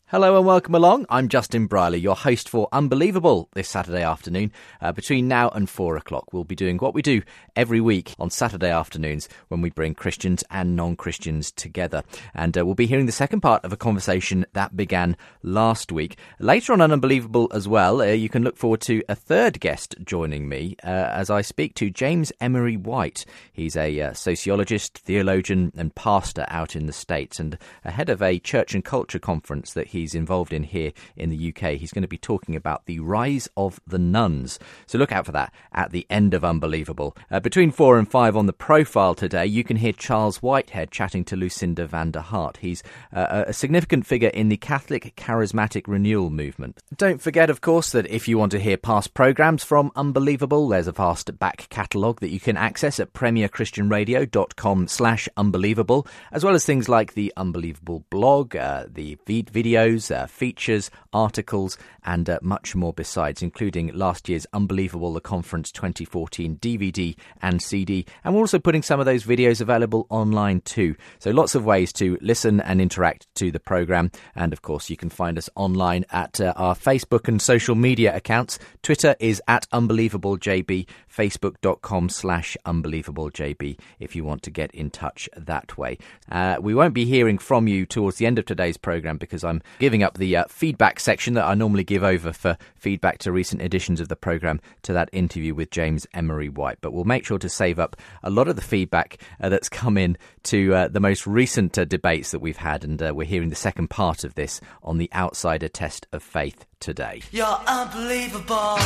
Hello and welcome along. I'm Justin Brierley, your host for Unbelievable this Saturday afternoon. Between now and 4 o'clock, we'll be doing what we do every week on Saturday afternoons when we bring Christians and non-Christians together. And we'll be hearing the second part of a conversation that began last week. Later on Unbelievable as well, you can look forward to a third guest joining me as I speak to James Emery White. He's a sociologist, theologian and pastor out in the States and ahead of a church and culture conference that he's involved in here in the UK. He's going to be talking about the rise of the nuns. So look out for that at the end of Unbelievable. Between 4 and 5 on the profile today, you can hear Charles Whitehead chatting to Lucinda van der Hart. He's a significant figure in the Catholic Charismatic Renewal movement. Don't forget, of course, that if you want to hear past programmes from Unbelievable, there's a vast back catalogue that you can access at premierchristianradio.com/unbelievable, as well as things like the Unbelievable blog, the videos, features, articles, and much more besides, including last year's Unbelievable The Conference 2014 DVD and CD. And we're also putting some of those videos available online too. So lots of ways to listen and interact to the programme. And of course, you can find us online at our Facebook and social media accounts. Twitter is at UnbelievableJB, facebook.com/UnbelievableJB if you want to get in touch that way. We won't be hearing from you towards the end of today's programme because I'm giving up the feedback section that I normally give over for feedback to recent editions of the programme to that interview with James Emery White. But we'll make sure to save up a lot of the feedback that's come in to the most recent debates that we've had. And we're hearing the second part of this on the Outsider Test of Faith today. You're unbelievable.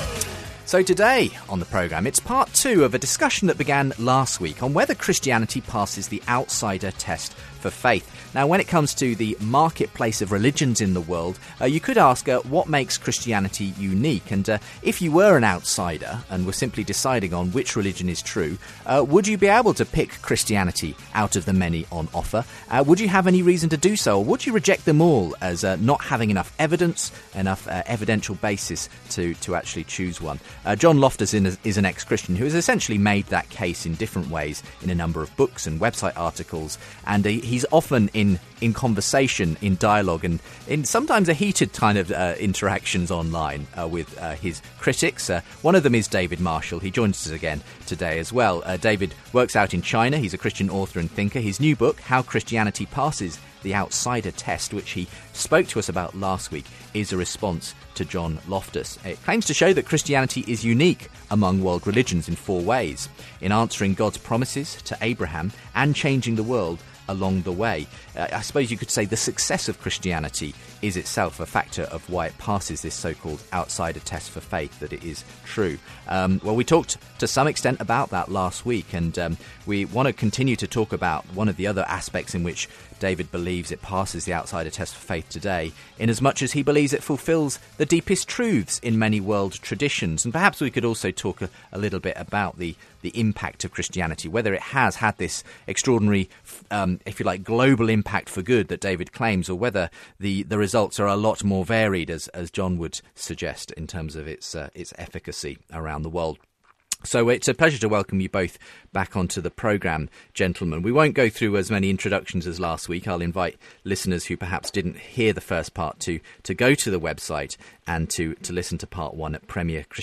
So today on the programme, it's part 2 of a discussion that began last week on whether Christianity passes the outsider test for faith. Now, when it comes to the marketplace of religions in the world, you could ask what makes Christianity unique? And if you were an outsider and were simply deciding on which religion is true, would you be able to pick Christianity out of the many on offer? Would you have any reason to do so? Or would you reject them all as not having enough evidence, enough evidential basis to actually choose one? John Loftus is an ex-Christian who has essentially made that case in different ways in a number of books and website articles, and he's often in conversation, in dialogue, and in sometimes a heated kind of interactions online with his critics. One of them is David Marshall. He joins us again today as well. David works out in China. He's a Christian author and thinker. His new book, How Christianity Passes the Outsider Test, which he spoke to us about last week, is a response to John Loftus. It claims to show that Christianity is unique among world religions in 4 ways: in answering God's promises to Abraham and changing the world along the way. I suppose you could say the success of Christianity is itself a factor of why it passes this so-called outsider test for faith, that it is true. Well, we talked to some extent about that last week, and we want to continue to talk about one of the other aspects in which David believes it passes the outsider test for faith today, in as much as he believes it fulfills the deepest truths in many world traditions. And perhaps we could also talk a little bit about the impact of Christianity, whether it has had this extraordinary, if you like, global impact for good that David claims, or whether the results are a lot more varied, as John would suggest, in terms of its efficacy around the world. So it's a pleasure to welcome you both back onto the programme, gentlemen. We won't go through as many introductions as last week. I'll invite listeners who perhaps didn't hear the first part to go to the website and to listen to part 1 at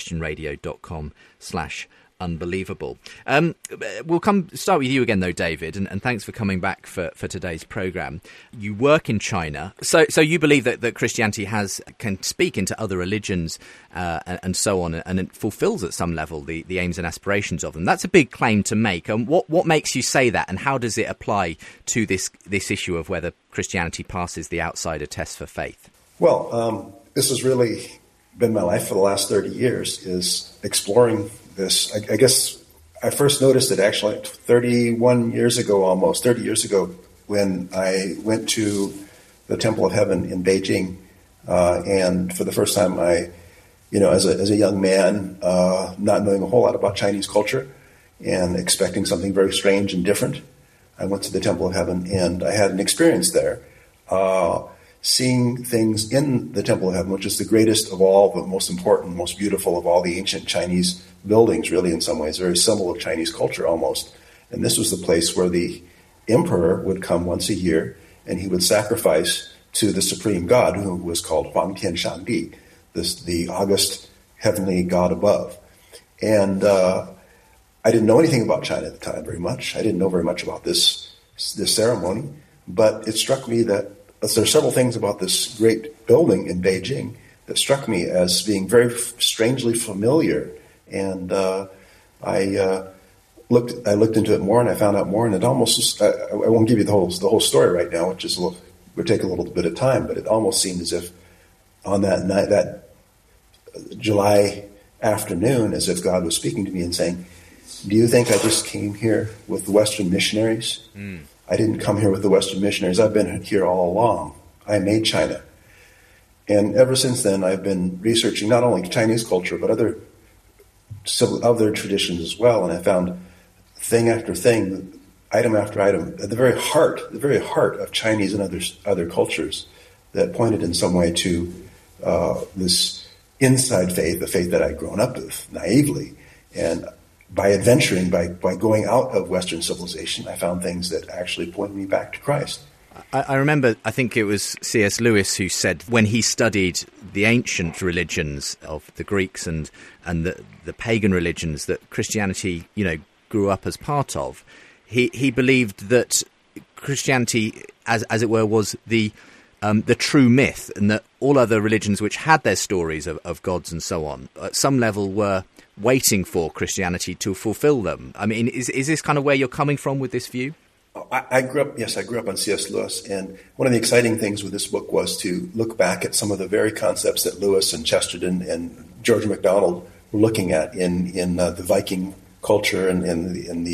premierchristianradio.com/unbelievable. We'll start with you again, though, David, and thanks for coming back for today's programme. You work in China, so you believe that Christianity can speak into other religions and so on, and it fulfills at some level the aims and aspirations of them. That's a big claim to make. And what makes you say that, and how does it apply to this issue of whether Christianity passes the outsider test for faith? Well, this has really been my life for the last 30 years, is exploring this. I guess I first noticed it actually 30 years ago, when I went to the Temple of Heaven in Beijing. And for the first time, as a young man, not knowing a whole lot about Chinese culture and expecting something very strange and different, I went to the Temple of Heaven and I had an experience there, seeing things in the Temple of Heaven, which is the greatest of all, the most important, most beautiful of all the ancient Chinese buildings, really, in some ways, very symbol of Chinese culture almost. And this was the place where the emperor would come once a year and he would sacrifice to the supreme God, who was called Huang Tian Shangdi, the august heavenly God above. And I didn't know anything about China at the time very much. I didn't know very much about this ceremony, but it struck me that there are several things about this great building in Beijing that struck me as being very strangely familiar. And I looked into it more, and I found out more. And it almost, I won't give you the whole story right now, which is would take a little bit of time. But it almost seemed as if on that night, that July afternoon, as if God was speaking to me and saying, "Do you think I just came here with the Western missionaries? I didn't come here with the Western missionaries. I've been here all along. I made China." And ever since then, I've been researching not only Chinese culture, but other traditions as well. And I found thing after thing, item after item, at the very heart of Chinese and other cultures that pointed in some way to this inside faith, the faith that I'd grown up with naively. And by adventuring, by going out of Western civilization, I found things that actually pointed me back to Christ. I remember, I think it was C.S. Lewis who said when he studied the ancient religions of the Greeks and the pagan religions that Christianity, grew up as part of, he believed that Christianity, as it were, was the true myth, and that all other religions which had their stories of gods and so on, at some level were waiting for Christianity to fulfill them. I mean, is this kind of where you're coming from with this view? I grew up on C.S. Lewis, and one of the exciting things with this book was to look back at some of the very concepts that Lewis and Chesterton and George MacDonald were looking at in the Viking culture and in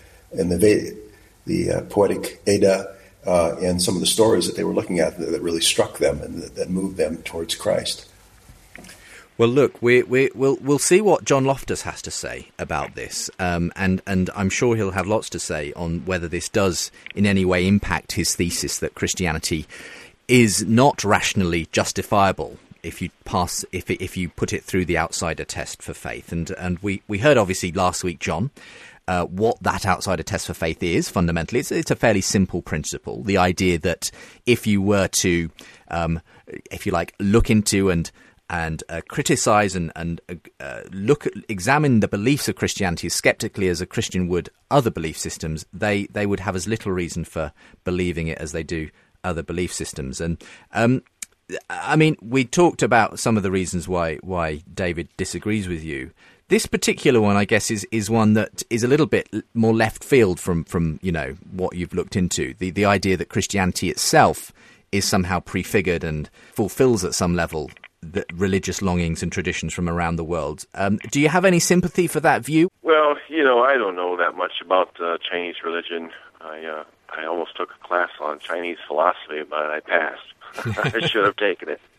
the poetic Edda, and some of the stories that they were looking at that really struck them and that moved them towards Christ. Well, look, we'll see what John Loftus has to say about this, and I'm sure he'll have lots to say on whether this does in any way impact his thesis that Christianity is not rationally justifiable if you put it through the outsider test for faith. And we heard obviously last week, John, what that outsider test for faith is. Fundamentally, it's a fairly simple principle. The idea that if you were to, if you like, look into and criticize and examine the beliefs of Christianity as skeptically as a Christian would other belief systems, they would have as little reason for believing it as they do other belief systems. And I mean, we talked about some of the reasons why David disagrees with you. This particular one, I guess, is one that is a little bit more left field from what you've looked into. The idea that Christianity itself is somehow prefigured and fulfills at some level the religious longings and traditions from around the world. Do you have any sympathy for that view? Well, I don't know that much about Chinese religion. I almost took a class on Chinese philosophy, but I passed. I should have taken it.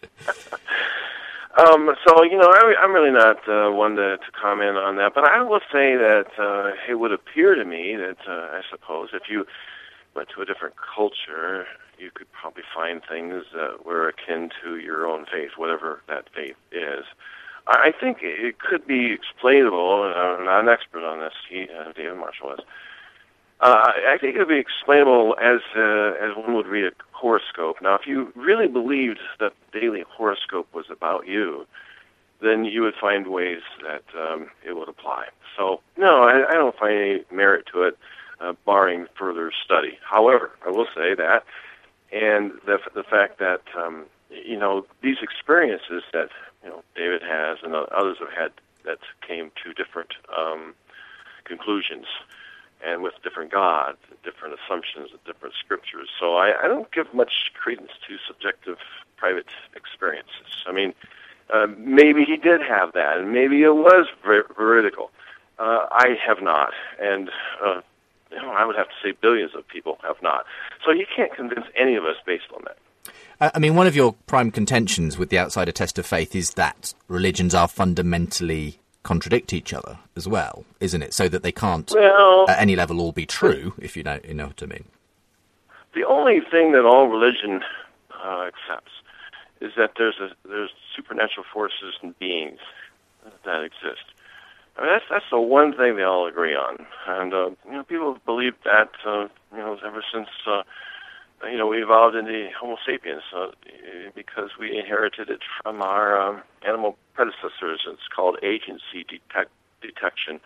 So, I'm really not one to comment on that, but I will say that it would appear to me that, I suppose, if you went to a different culture, you could probably find things that were akin to your own faith, whatever that faith is. I think it could be explainable, and I'm not an expert on this, David Marshall is. I think it would be explainable as one would read a horoscope. Now, if you really believed that the daily horoscope was about you, then you would find ways that it would apply. So, no, I don't find any merit to it, barring further study. However, I will say that, and the fact that, these experiences that, David has and others have had that came to different conclusions, and with different gods, different assumptions, and different scriptures. So I don't give much credence to subjective private experiences. I mean, maybe he did have that, and maybe it was veridical. I have not, and I would have to say billions of people have not. So you can't convince any of us based on that. I mean, one of your prime contentions with the outsider test of faith is that religions are fundamentally contradict each other as well, isn't it? So that they can't, at any level, all be true, if you know what I mean. The only thing that all religion accepts is that there's supernatural forces and beings that exist. I mean, that's the one thing they all agree on, and people have believed that ever since we evolved into Homo sapiens because we inherited it from our animal predecessors. It's called agency detection.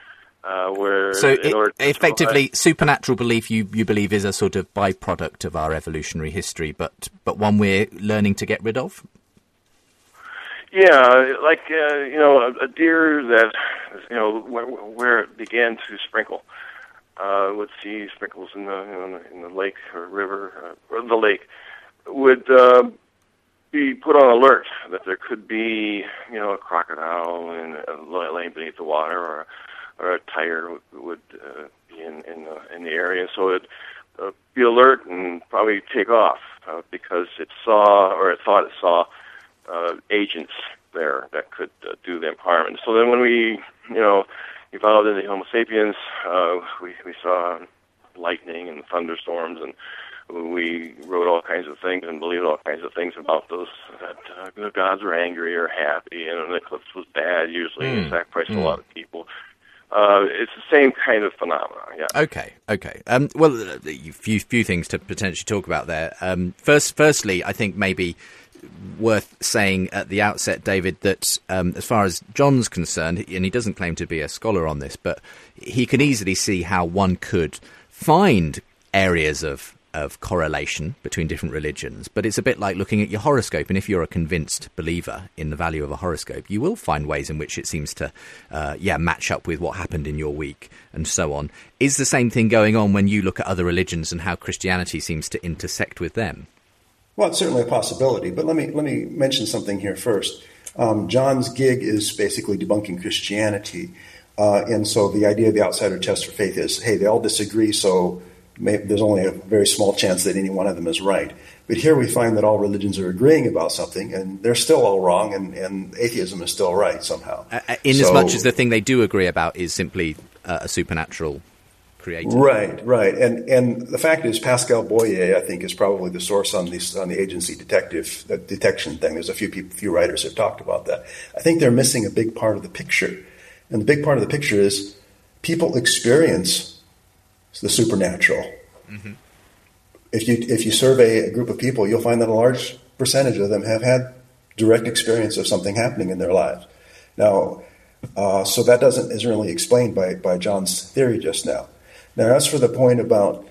Effectively, supernatural belief, you believe, is a sort of byproduct of our evolutionary history, but one we're learning to get rid of? Yeah, like, a deer that, where it began to sprinkle. Would see sprinkles in the lake or river, or the lake, would be put on alert that there could be, a crocodile laying beneath the water, or a tiger would be in the area. So it'd be alert and probably take off because it thought it saw agents there that could do them harm. And so then when we, evolved into Homo sapiens, we saw lightning and thunderstorms, and we wrote all kinds of things and believed all kinds of things about those, that the gods were angry or happy, and an eclipse was bad usually, and sacrificed a lot of people. It's the same kind of phenomenon, yeah. Okay. Well, a few things to potentially talk about there. Firstly, I think maybe worth saying at the outset, David, that as far as John's concerned, and he doesn't claim to be a scholar on this, but he can easily see how one could find areas of correlation between different religions. But it's a bit like looking at your horoscope, and if you're a convinced believer in the value of a horoscope, you will find ways in which it seems to match up with what happened in your week and so on. Is the same thing going on when you look at other religions and how Christianity seems to intersect with them? Well, it's certainly a possibility, but let me mention something here first. John's gig is basically debunking Christianity, and so the idea of the outsider test for faith is, hey, they all disagree, so there's only a very small chance that any one of them is right. But here we find that all religions are agreeing about something, and they're still all wrong, and atheism is still right somehow. As much as the thing they do agree about is simply a supernatural creator. Right. And the fact is, Pascal Boyer, I think, is probably the source on the agency detection thing. There's a few writers have talked about that. I think they're missing a big part of the picture. And the big part of the picture is people experience the supernatural. Mm-hmm. If you survey a group of people, you'll find that a large percentage of them have had direct experience of something happening in their lives. Now, so that isn't really explained by John's theory just now. Now, as for the point about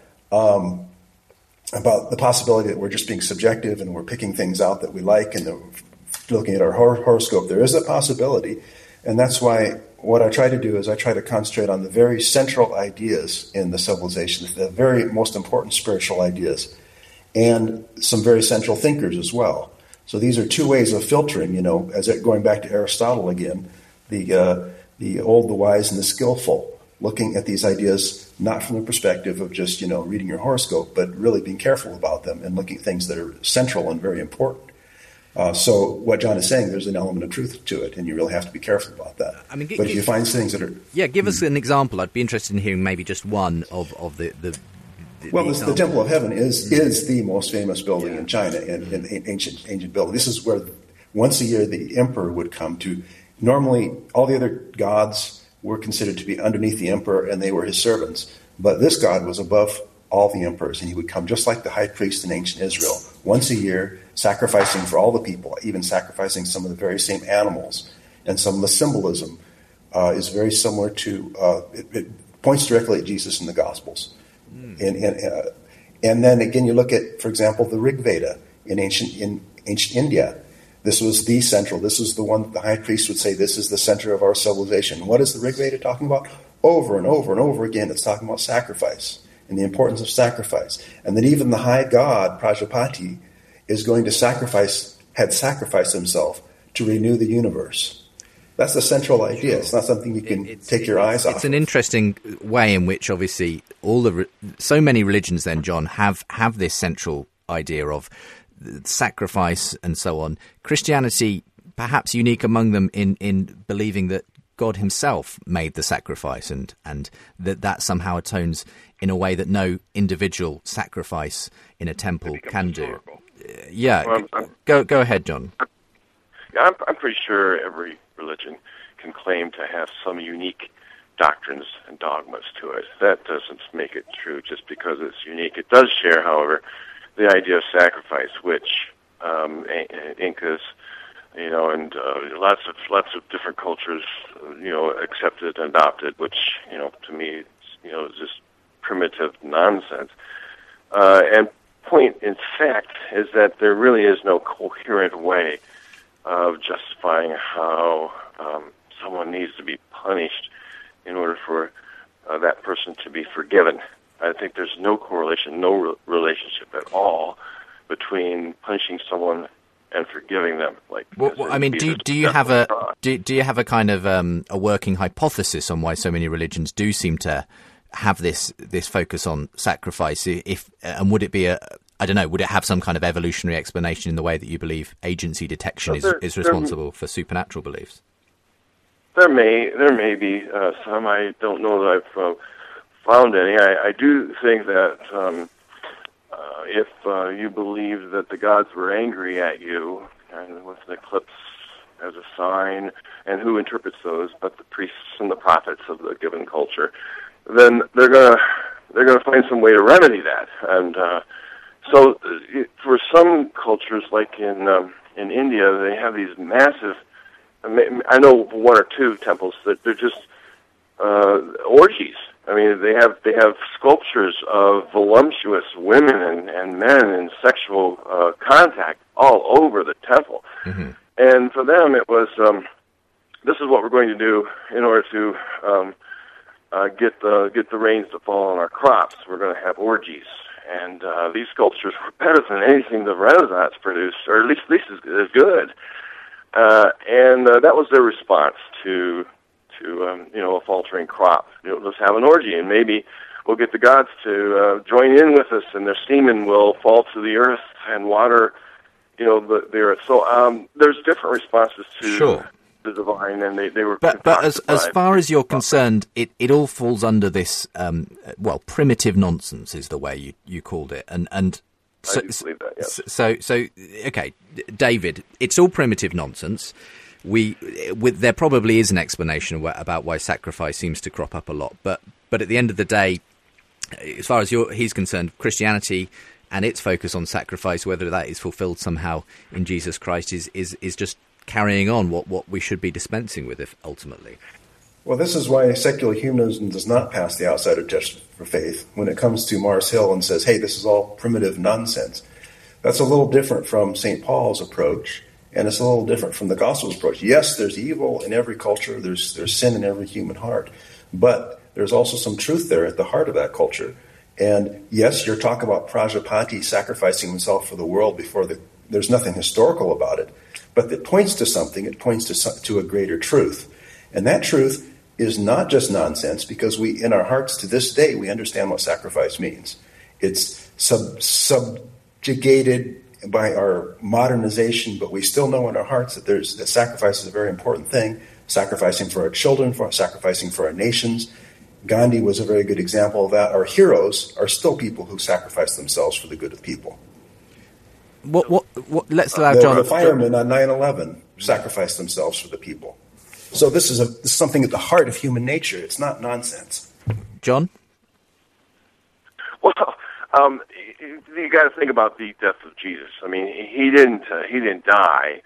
the possibility that we're just being subjective and we're picking things out that we like and looking at our horoscope, there is a possibility, and that's why what I try to do is I try to concentrate on the very central ideas in the civilization, the very most important spiritual ideas, and some very central thinkers as well. So these are two ways of filtering, going back to Aristotle again, the old, the wise, and the skillful, looking at these ideas not from the perspective of just, reading your horoscope, but really being careful about them and looking at things that are central and very important. So what John is saying, there's an element of truth to it, and you really have to be careful about that. But if you find things that are... Yeah, give us an example. I'd be interested in hearing maybe just one of the the Temple of Heaven is the most famous building in China, in ancient building. This is where once a year the emperor would come to. Normally, all the other gods were considered to be underneath the emperor, and they were his servants. But this god was above all the emperors, and he would come just like the high priest in ancient Israel, once a year, sacrificing for all the people, even sacrificing some of the very same animals. And some of the symbolism is very similar to, it points directly at Jesus in the Gospels. And then again, you look at, for example, the Rig Veda in ancient India. This was the central. This is the one the high priest would say, this is the center of our civilization. What is the Rig Veda talking about? Over and over and over again, it's talking about sacrifice and the importance of sacrifice. And that even the high god, Prajapati, is going to had sacrificed himself to renew the universe. That's the central idea. It's not something you can take your eyes off. It's an interesting way in which, obviously, so many religions then, John, have this central idea of sacrifice and so on. Christianity, perhaps unique among them in believing that God himself made the sacrifice and that somehow atones in a way that no individual sacrifice in a temple can do. Go ahead, John. I'm pretty sure every religion can claim to have some unique doctrines and dogmas to it. That doesn't make it true just because it's unique. It does share, however, the idea of sacrifice, which Incas, and lots of different cultures, accepted and adopted, which, to me, is just primitive nonsense. And point, in fact, is that there really is no coherent way of justifying how someone needs to be punished in order for that person to be forgiven. I think there's no correlation, no relationship at all between punishing someone and forgiving them. Do you have a kind of a working hypothesis on why so many religions do seem to have this focus on sacrifice? And would it be would it have some kind of evolutionary explanation in the way that you believe agency detection is responsible for supernatural beliefs? There may be some. I don't know that I've found any. I do think that if you believe that the gods were angry at you, and with an eclipse as a sign, and who interprets those but the priests and the prophets of the given culture, then they're gonna find some way to remedy that. And so, for some cultures, like in India, they have these massive. I know one or two temples that they're just orgies. I mean, they have sculptures of voluptuous women and men in sexual contact all over the temple. Mm-hmm. And for them, it was this is what we're going to do in order to get the rains to fall on our crops. We're going to have orgies, and these sculptures were better than anything the Renaissance produced, or at least as good. And that was their response to a faltering crop. Let's have an orgy, and maybe we'll get the gods to join in with us, and their semen will fall to the earth and water, the earth. So there's different responses to the divine, and they were. But as far as you're concerned, it all falls under this primitive nonsense is the way you called it, and. So, believe that, yes. So, okay, David, it's all primitive nonsense. There probably is an explanation about why sacrifice seems to crop up a lot, but at the end of the day, as far as he's concerned, Christianity and its focus on sacrifice, whether that is fulfilled somehow in Jesus Christ, is just carrying on what we should be dispensing with, ultimately. Well, this is why secular humanism does not pass the outsider test for faith when it comes to Mars Hill and says, hey, this is all primitive nonsense. That's a little different from St. Paul's approach, and it's a little different from the Gospel's approach. Yes, there's evil in every culture, there's sin in every human heart, but there's also some truth there at the heart of that culture. And yes, you're talking about Prajapati sacrificing himself for the world there's nothing historical about it, but it points to something, it points to a greater truth. And that truth is not just nonsense, because in our hearts to this day, we understand what sacrifice means. It's subjugated by our modernization, but we still know in our hearts that sacrifice is a very important thing. Sacrificing for our children, sacrificing for our nations. Gandhi was a very good example of that. Our heroes are still people who sacrifice themselves for the good of people. Let's allow John. The firemen on 9/11 sacrificed themselves for the people. So this is something at the heart of human nature. It's not nonsense. John? Well, you got to think about the death of Jesus. I mean, he didn't die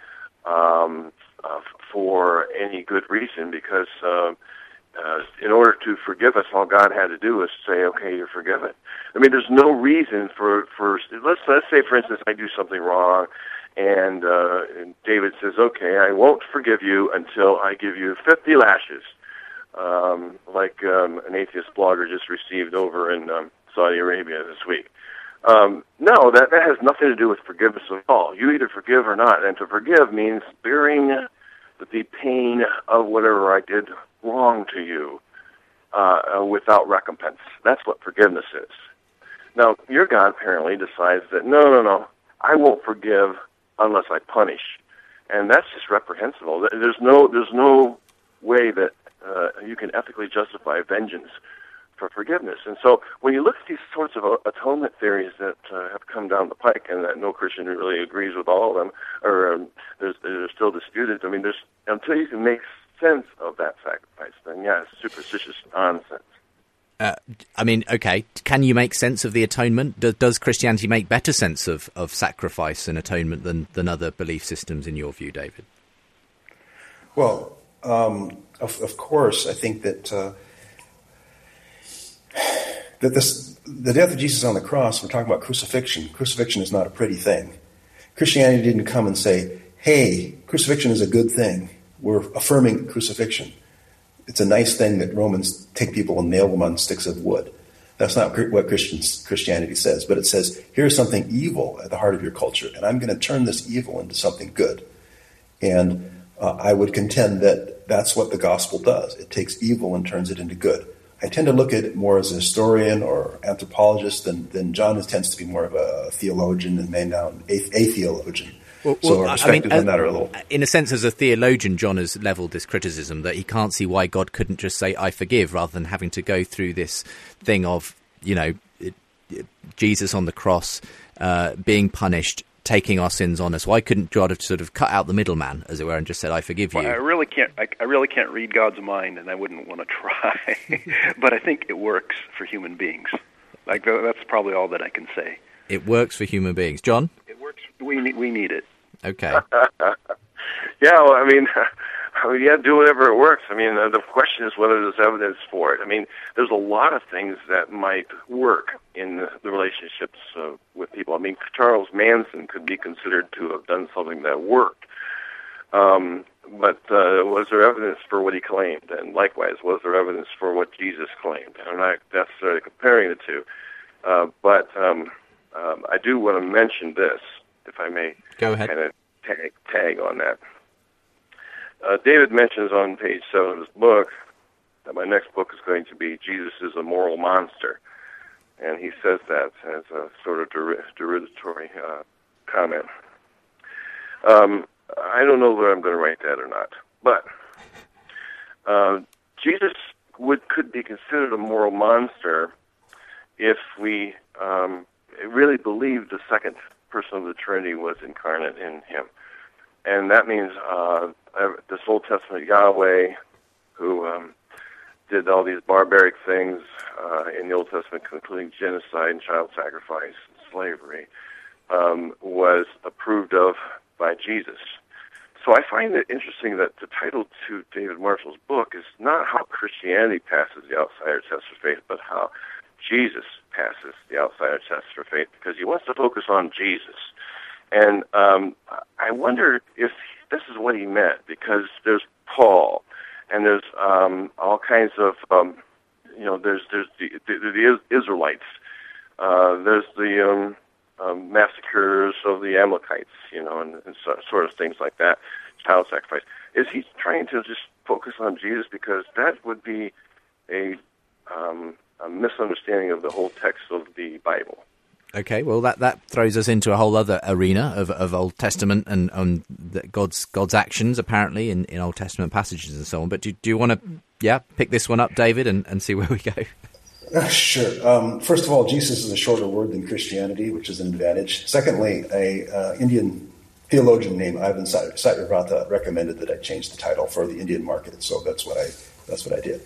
for any good reason, because in order to forgive us, all God had to do was say, "Okay, you're forgiven." I mean, there's no reason for let's say, for instance, I do something wrong. And David says, okay, I won't forgive you until I give you 50 lashes, like an atheist blogger just received over in Saudi Arabia this week. No, that has nothing to do with forgiveness at all. You either forgive or not. And to forgive means bearing the pain of whatever I did wrong to you without recompense. That's what forgiveness is. Now, your God apparently decides that, no, I won't forgive unless I punish, and that's just reprehensible. There's no way that you can ethically justify vengeance for forgiveness. And so, when you look at these sorts of atonement theories that have come down the pike, and that no Christian really agrees with all of them, or they're still disputed. I mean, until you can make sense of that sacrifice, then yeah, it's superstitious nonsense. I mean, okay, can you make sense of the atonement? Does Christianity make better sense of sacrifice and atonement than other belief systems in your view, David? Well, of course, I think that the death of Jesus on the cross, we're talking about crucifixion. Crucifixion is not a pretty thing. Christianity didn't come and say, hey, crucifixion is a good thing. We're affirming crucifixion. It's a nice thing that Romans take people and nail them on sticks of wood. That's not what Christianity says, but it says, here's something evil at the heart of your culture, and I'm going to turn this evil into something good. And I would contend that that's what the gospel does. It takes evil and turns it into good. I tend to look at it more as a historian or anthropologist than John tends to be more of a theologian and now a theologian. So our perspectives on that are a little... In a sense, as a theologian, John has levelled this criticism that he can't see why God couldn't just say, I forgive, rather than having to go through this thing of, Jesus on the cross being punished, taking our sins on us. Why couldn't God have sort of cut out the middleman, as it were, and just said, I forgive you? Well, I really can't read God's mind, and I wouldn't want to try. But I think it works for human beings. That's probably all that I can say. It works for human beings. John? It works. We need it. Okay. Yeah, well, I mean, do whatever it works. I mean, the question is whether there's evidence for it. I mean, there's a lot of things that might work in the relationships with people. I mean, Charles Manson could be considered to have done something that worked. But was there evidence for what he claimed? And likewise, was there evidence for what Jesus claimed? I'm not necessarily comparing the two. But I do want to mention this, if I may. Go ahead. Kind of tag on that. David mentions on page 7 of his book that my next book is going to be Jesus is a Moral Monster. And he says that as a sort of deridatory comment. I don't know whether I'm going to write that or not. But Jesus could be considered a moral monster if we really believed the second person of the Trinity was incarnate in him. And that means this Old Testament Yahweh, who did all these barbaric things in the Old Testament, including genocide and child sacrifice and slavery, was approved of by Jesus. So I find it interesting that the title to David Marshall's book is not how Christianity passes the outsider test for faith, but how Jesus passes the outsider test for faith, because he wants to focus on Jesus. And I wonder if this is what he meant, because there's Paul, and there's all kinds of, there's the Israelites, there's the massacres of the Amalekites, and sort of things like that, child sacrifice. Is he trying to just focus on Jesus? Because that would be a misunderstanding of the whole text of the Bible. Okay, well, that throws us into a whole other arena of Old Testament and God's actions, apparently, in Old Testament passages and so on. But do you want to, pick this one up, David, and see where we go? Sure. First of all, Jesus is a shorter word than Christianity, which is an advantage. Secondly, a Indian theologian named Ivan Satyavrata recommended that I change the title for the Indian market, so that's what I did.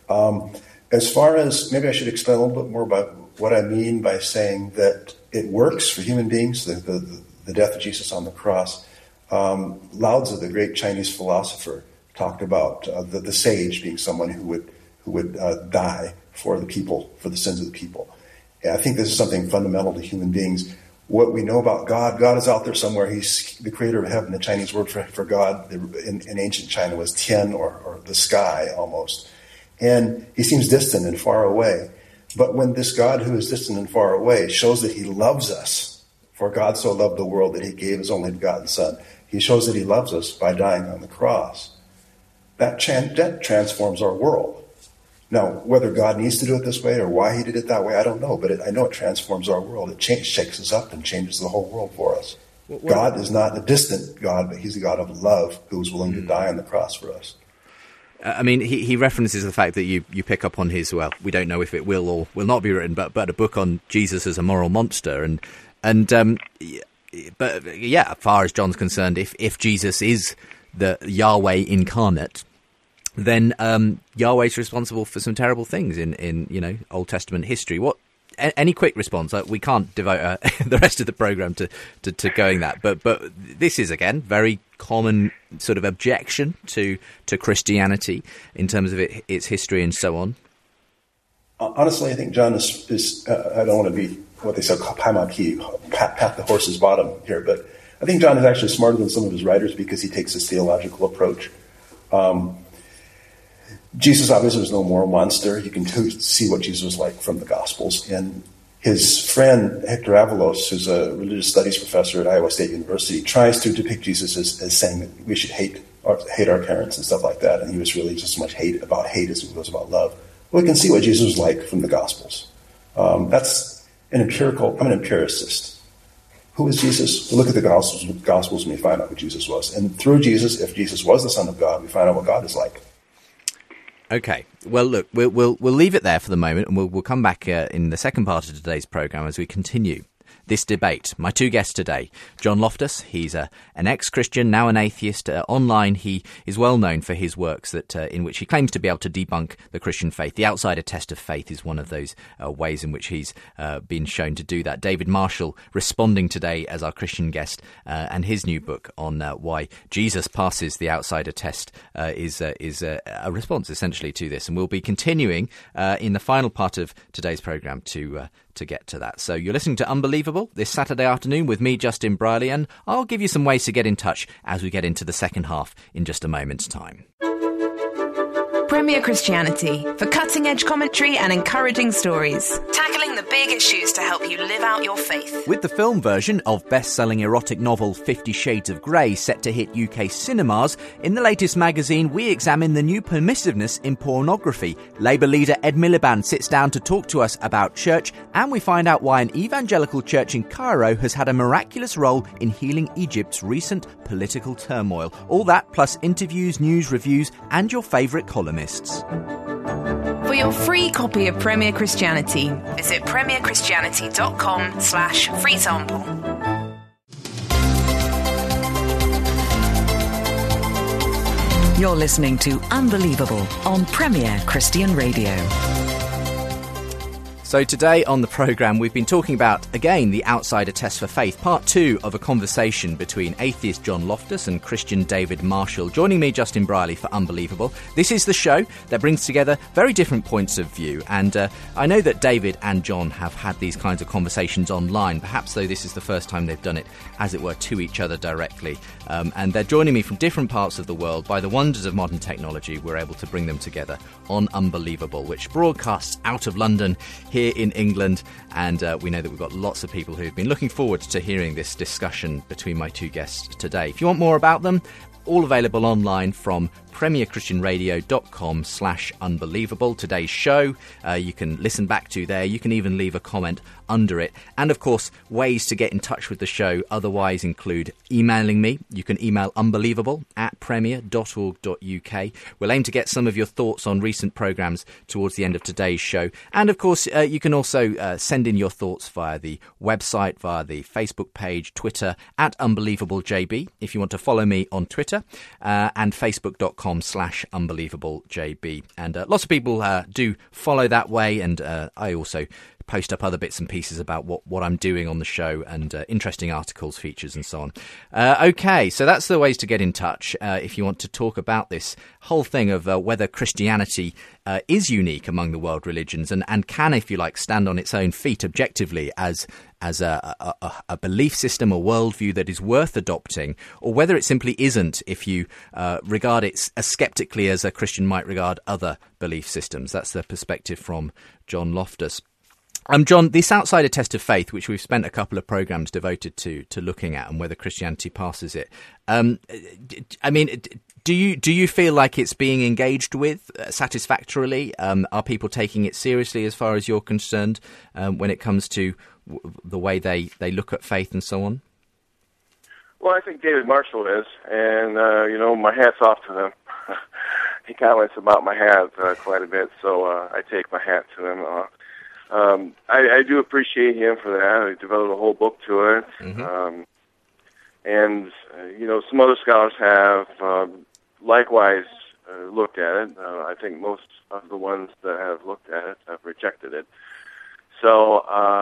As far as, maybe I should explain a little bit more about what I mean by saying that it works for human beings, the death of Jesus on the cross. Lao Tzu, the great Chinese philosopher, talked about the sage being someone who would die for the people, for the sins of the people. And I think this is something fundamental to human beings. What we know about God is out there somewhere. He's the creator of heaven. The Chinese word for God in ancient China was Tian, or the sky almost. And he seems distant and far away. But when this God who is distant and far away shows that he loves us, for God so loved the world that he gave his only begotten Son, he shows that he loves us by dying on the cross. That transforms our world. Now, whether God needs to do it this way or why he did it that way, I don't know. But I know it transforms our world. It shakes us up and changes the whole world for us. God is not a distant God, but he's a God of love who was willing to die on the cross for us. I mean, he references the fact that you pick up on his, well, we don't know if it will or will not be written, but a book on Jesus as a moral monster. But as far as John's concerned, if Jesus is the Yahweh incarnate, then Yahweh's responsible for some terrible things in Old Testament history. What? Any quick response? We can't devote the rest of the program to going that, but this is again very common sort of objection to Christianity in terms of its history and so on. Honestly, I think John is I don't want to be what they say pat the horse's bottom here, but I think John is actually smarter than some of his writers because he takes this theological approach. Jesus obviously was no moral monster. You can see what Jesus was like from the Gospels. And his friend, Hector Avalos, who's a religious studies professor at Iowa State University, tries to depict Jesus as saying that we should hate our parents and stuff like that. And he was really just as much about hate as it was about love. Well, we can see what Jesus was like from the Gospels. That's I'm an empiricist. Who is Jesus? We look at the Gospels and we find out who Jesus was. And through Jesus, if Jesus was the Son of God, we find out what God is like. Okay. Well, look, we'll leave it there for the moment, and we'll come back in the second part of today's program as we continue this debate. My two guests today, John Loftus. He's an ex-Christian, now an atheist. Online, he is well known for his works that in which he claims to be able to debunk the Christian faith. The Outsider Test of Faith is one of those ways in which he's been shown to do that. David Marshall responding today as our Christian guest, and his new book on why Jesus passes the Outsider Test is a response essentially to this. And we'll be continuing in the final part of today's program to get to that. So you're listening to Unbelievable this Saturday afternoon with me, Justin Briley, and I'll give you some ways to get in touch as we get into the second half in just a moment's time. Premier Christianity, for cutting-edge commentary and encouraging stories. Tackling the big issues to help you live out your faith. With the film version of best-selling erotic novel 50 Shades of Grey set to hit UK cinemas, in the latest magazine we examine the new permissiveness in pornography. Labour leader Ed Miliband sits down to talk to us about church, and we find out why an evangelical church in Cairo has had a miraculous role in healing Egypt's recent political turmoil. All that plus interviews, news, reviews, and your favourite columnists. For your free copy of Premier Christianity, visit premierchristianity.com/free sample. You're listening to Unbelievable on Premier Christian Radio. So today on the programme, we've been talking about, again, the Outsider Test for Faith, part 2 of a conversation between atheist John Loftus and Christian David Marshall. Joining me, Justin Briley, for Unbelievable. This is the show that brings together very different points of view. And I know that David and John have had these kinds of conversations online, perhaps though this is the first time they've done it, as it were, to each other directly. And they're joining me from different parts of the world. By the wonders of modern technology, we're able to bring them together on Unbelievable, which broadcasts out of London here in England, and we know that we've got lots of people who've been looking forward to hearing this discussion between my two guests today. If you want more about them, all available online from premierchristianradio.com/unbelievable. Today's show, you can listen back to there. You can even leave a comment under it. And of course, ways to get in touch with the show otherwise include emailing me. You can email unbelievable@premier.org.uk. We'll aim to get some of your thoughts on recent programmes towards the end of today's show. And of course, you can also send in your thoughts via the website, via the Facebook page, Twitter, @UnbelievableJB. If you want to follow me on Twitter, and facebook.com/unbelievablejb. And lots of people do follow that way, and I also post up other bits and pieces about what I'm doing on the show, and interesting articles, features and so on. Okay, so that's the ways to get in touch if you want to talk about this whole thing of whether Christianity is unique among the world religions and can, if you like, stand on its own feet objectively as a belief system, a worldview that is worth adopting, or whether it simply isn't if you regard it as skeptically as a Christian might regard other belief systems. That's the perspective from John Loftus. John, this Outsider Test of Faith, which we've spent a couple of programmes devoted to looking at and whether Christianity passes it, I mean, do you feel like it's being engaged with satisfactorily? Are people taking it seriously as far as you're concerned when it comes to the way they look at faith and so on? Well, I think David Marshall is, and, my hat's off to him. He comments about my hat quite a bit, so I take my hat to him. I do appreciate him for that. I devoted a whole book to it. Mm-hmm. And some other scholars have likewise looked at it. I think most of the ones that have looked at it have rejected it. So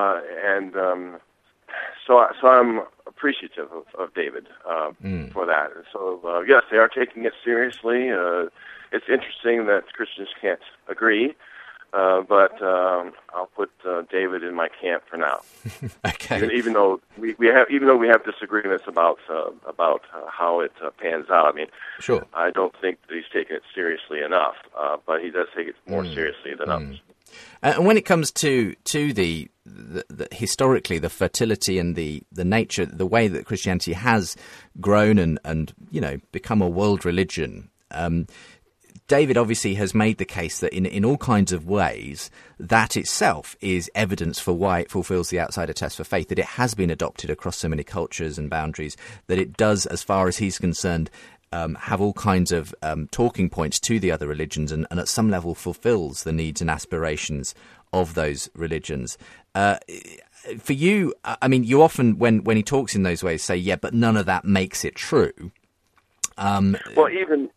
so I'm appreciative of David for that. So yes, they are taking it seriously. It's interesting that Christians can't agree, but I'll put David in my camp for now. Okay. Even though we have disagreements about how it pans out. I mean, sure. I don't think that he's taking it seriously enough, but he does take it more seriously than others. And when it comes to the historically the fertility and the nature, the way that Christianity has grown and become a world religion, David obviously has made the case that in all kinds of ways that itself is evidence for why it fulfills the outsider test for faith, that it has been adopted across so many cultures and boundaries, that it does, as far as he's concerned, have all kinds of talking points to the other religions and at some level fulfills the needs and aspirations of those religions. For you, I mean, you often, when he talks in those ways, say, yeah, but none of that makes it true. Well, even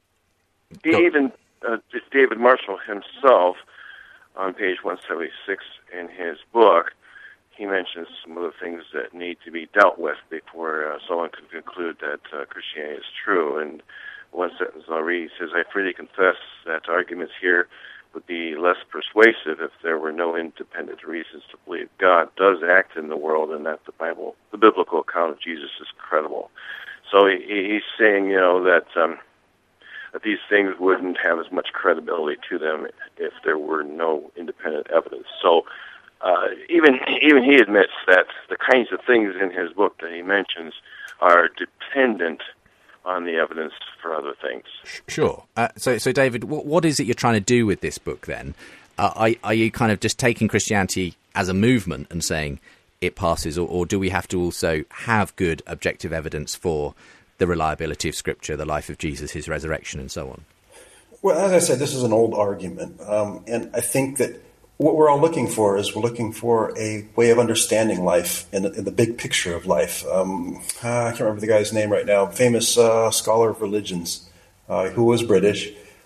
David Marshall himself, on page 176 in his book, he mentions some of the things that need to be dealt with before someone can conclude that Christianity is true. And one sentence I'll read, he says, "I freely confess that arguments here would be less persuasive if there were no independent reasons to believe God does act in the world and that the biblical account of Jesus is credible." So he's saying, that these things wouldn't have as much credibility to them if there were no independent evidence. So even he admits that the kinds of things in his book that he mentions are dependent on the evidence for other things. Sure. So David, what is it you're trying to do with this book then? Are you kind of just taking Christianity as a movement and saying it passes, or do we have to also have good objective evidence for the reliability of Scripture, the life of Jesus, his resurrection, and so on? Well, as I said, this is an old argument, and I think that what we're all looking for is we're looking for a way of understanding life in the big picture of life. I can't remember the guy's name right now, famous scholar of religions who was British.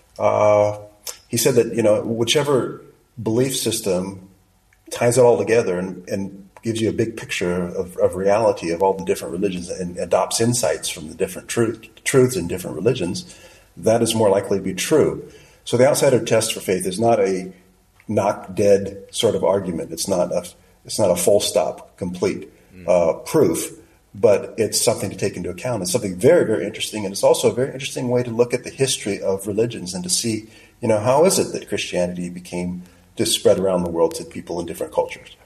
He said that, whichever belief system ties it all together and gives you a big picture of reality of all the different religions and adopts insights from the different truths in different religions, that is more likely to be true. So the outsider test for faith is not a knock dead sort of argument. It's not a full stop, complete proof, but it's something to take into account. It's something very, very interesting, and it's also a very interesting way to look at the history of religions and to see, how is it that Christianity became just spread around the world to people in different cultures.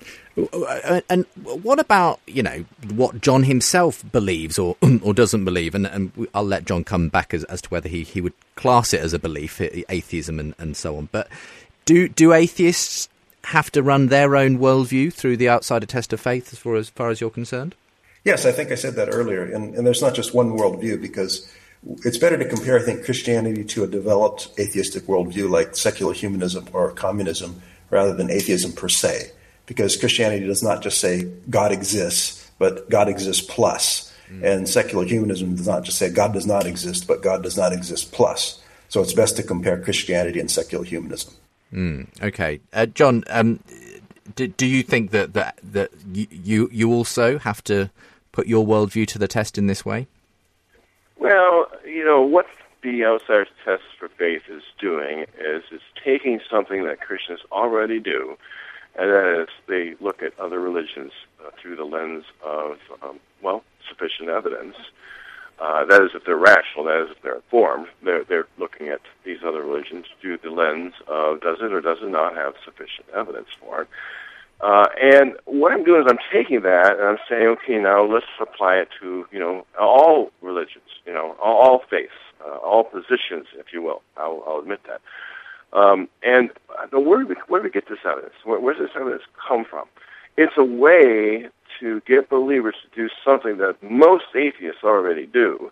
And what about, what John himself believes or doesn't believe? And I'll let John come back as to whether he would class it as a belief, atheism and so on. But do atheists have to run their own worldview through the outsider test of faith as far as you're concerned? Yes, I think I said that earlier. And there's not just one worldview, because it's better to compare, I think, Christianity to a developed atheistic worldview like secular humanism or communism rather than atheism per se. Because Christianity does not just say God exists, but God exists plus. And secular humanism does not just say God does not exist, but God does not exist plus. So it's best to compare Christianity and secular humanism. Okay. John, do you think that you also have to put your worldview to the test in this way? Well, what the outsider test for faith is doing is it's taking something that Christians already do, and that is they look at other religions through the lens of, sufficient evidence. That is if they're rational, that is if they're informed. They're looking at these other religions through the lens of does it or does it not have sufficient evidence for it. And what I'm doing is I'm taking that and I'm saying, okay, now let's apply it to, all religions, all faiths, all positions, if you will. I'll admit that. And where do we get this evidence? Where does this evidence come from? It's a way to get believers to do something that most atheists already do.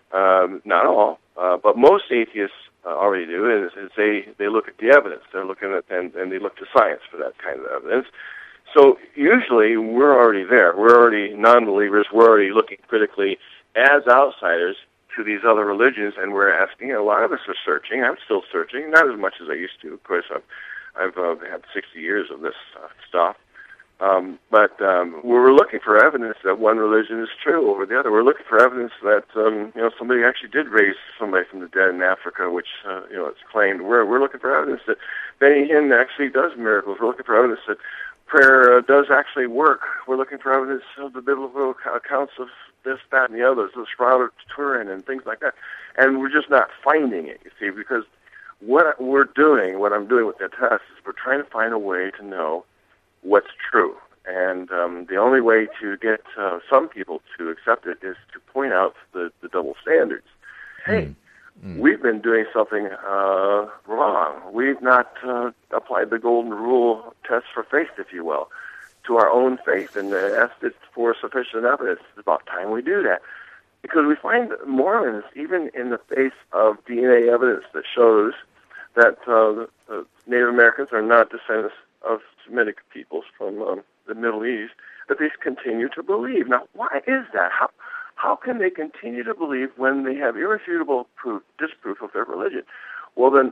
Not all, but most atheists already do, is they look at the evidence. They're looking at and they look to science for that kind of evidence. So usually we're already there. We're already non-believers. We're already looking critically as outsiders to these other religions, and we're asking. A lot of us are searching. I'm still searching, not as much as I used to. Of course, I've had 60 years of this stuff. But we're looking for evidence that one religion is true over the other. We're looking for evidence that somebody actually did raise somebody from the dead in Africa, which it's claimed. We're looking for evidence that Benny Hinn actually does miracles. We're looking for evidence that prayer does actually work. We're looking for evidence of the biblical accounts of this, that, and the others, the Shroud of Turin and things like that. And we're just not finding it, you see, because what I'm doing with the test is we're trying to find a way to know what's true. And the only way to get some people to accept it is to point out the double standards. Hey, we've been doing something wrong. We've not applied the golden rule test for faith, if you will, to our own faith and asked it for sufficient evidence. It's about time we do that. Because we find that Mormons, even in the face of DNA evidence that shows that Native Americans are not descendants of Semitic peoples from the Middle East, that they continue to believe. Now, why is that? How can they continue to believe when they have irrefutable disproof of their religion? Well, then,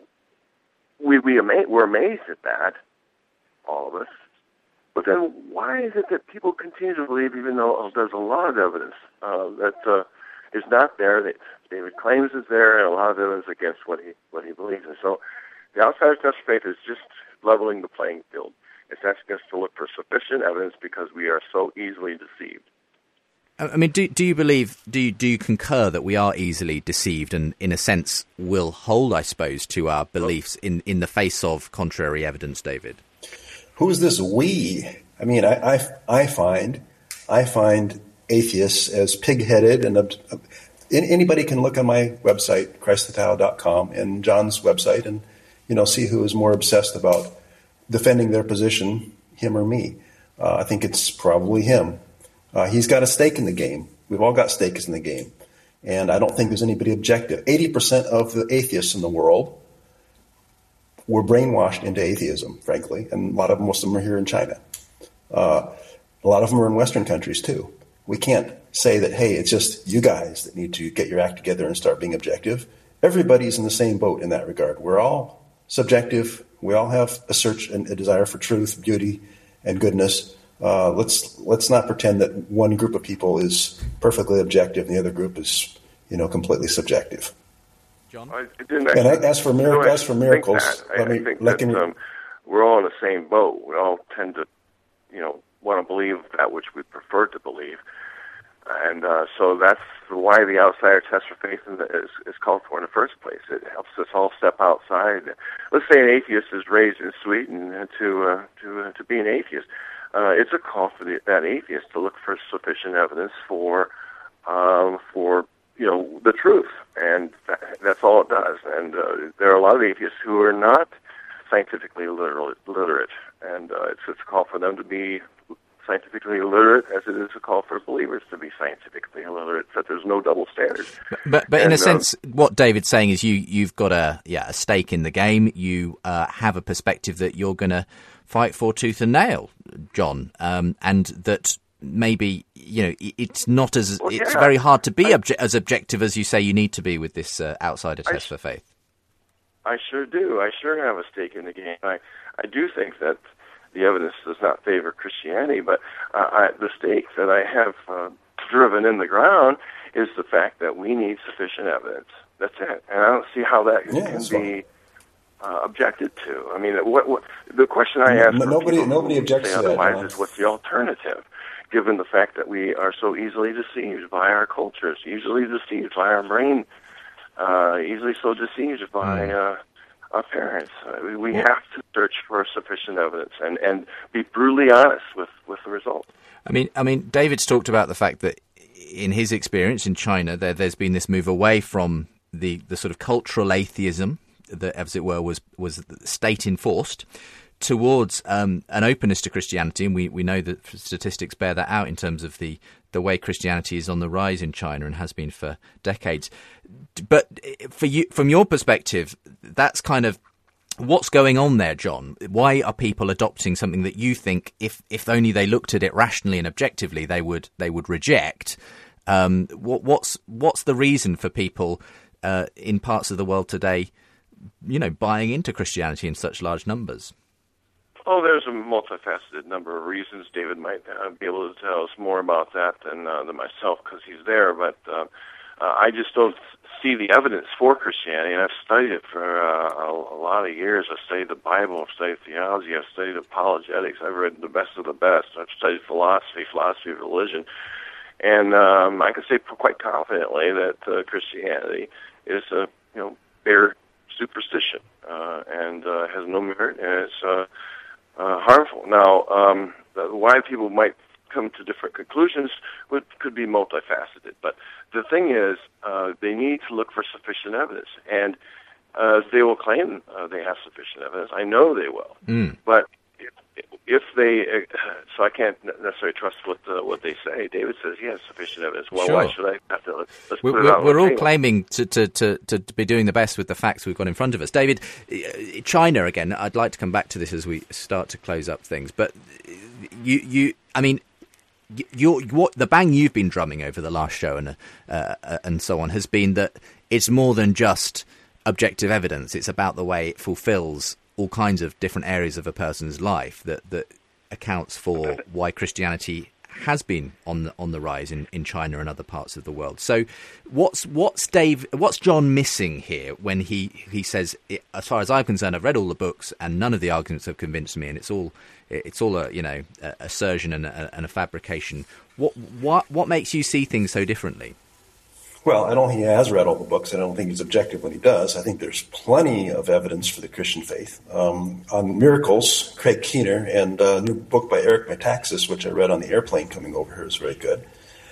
we're amazed at that, all of us. But then why is it that people continue to believe, even though there's a lot of evidence that is not there, that David claims is there, and a lot of evidence against what he believes in? So the outsider test of faith is just leveling the playing field. It's asking us to look for sufficient evidence because we are so easily deceived. I mean, do you concur that we are easily deceived and, in a sense, will hold, I suppose, to our beliefs in the face of contrary evidence, David? Who's this we? I mean, I find atheists as pig-headed, and anybody can look on my website, ChristTheTao.com, and John's website, and see who is more obsessed about defending their position, him or me. I think it's probably him. He's got a stake in the game. We've all got stakes in the game, and I don't think there's anybody objective. 80% of the atheists in the world were brainwashed into atheism, frankly, and most of them are here in China. A lot of them are in Western countries, too. We can't say that, hey, it's just you guys that need to get your act together and start being objective. Everybody's in the same boat in that regard. We're all subjective. We all have a search and a desire for truth, beauty, and goodness. Let's not pretend that one group of people is perfectly objective and the other group is, completely subjective. John? As for miracles, we're all in the same boat. We all tend to, want to believe that which we prefer to believe, and so that's why the outsider test for faith is called for in the first place. It helps us all step outside. Let's say an atheist is raised in Sweden to be an atheist. It's a call for that atheist to look for sufficient evidence for the truth, and that's all it does. And there are a lot of atheists who are not scientifically literate, and it's a call for them to be scientifically illiterate, as it is a call for believers to be scientifically illiterate, that there's no double standard. But in a sense, what David's saying is you've got a stake in the game. You have a perspective that you're going to fight for tooth and nail, John, and that maybe it's not as it's very hard to be as objective as you say you need to be with this outsider test for faith. I sure do. I sure have a stake in the game. I do think that the evidence does not favor Christianity, but the stake that I have driven in the ground is the fact that we need sufficient evidence. That's it. And I don't see how that can be objected to. I mean, what the question I ask nobody objects to that. Otherwise, is what's the alternative? Given the fact that we are so easily deceived by our cultures, easily deceived by our brain, easily so deceived by our parents. We have to search for sufficient evidence and be brutally honest with the result. I mean, David's talked about the fact that in his experience in China, there's been this move away from the sort of cultural atheism that, as it were, was state enforced, towards an openness to Christianity, and we know that statistics bear that out in terms of the way Christianity is on the rise in China and has been for decades. But for you, from your perspective, that's kind of what's going on there, John. Why are people adopting something that you think, if only they looked at it rationally and objectively, they would reject? What's the reason for people in parts of the world today, buying into Christianity in such large numbers? Oh, there's a multifaceted number of reasons. David might be able to tell us more about that than myself because he's there. But I just don't see the evidence for Christianity, and I've studied it for a lot of years. I've studied the Bible, I've studied theology, I've studied apologetics, I've read the best of the best. I've studied philosophy of religion, and I can say quite confidently that Christianity is a bare superstition and has no merit, and it's harmful. Now, why people might come to different conclusions could be multifaceted, but the thing is, they need to look for sufficient evidence, and they will claim they have sufficient evidence. I know they will, but if they, so I can't necessarily trust what they say. David says he has sufficient evidence. Well, sure. Why should I have to? Let's put it out. We're all claiming to be doing the best with the facts we've got in front of us. David, China again. I'd like to come back to this as we start to close up things, but what the bang you've been drumming over the last show and so on has been that it's more than just objective evidence. It's about the way it fulfills all kinds of different areas of a person's life that accounts for why Christianity has been on the rise in China and other parts of the world. So what's John missing here when he says, as far as I'm concerned, I've read all the books and none of the arguments have convinced me, and it's all a assertion and a fabrication. What makes you see things so differently? Well, I don't think he has read all the books. I don't think he's objective when he does. I think there's plenty of evidence for the Christian faith. On miracles, Craig Keener, and a new book by Eric Metaxas, which I read on the airplane coming over here, is very good.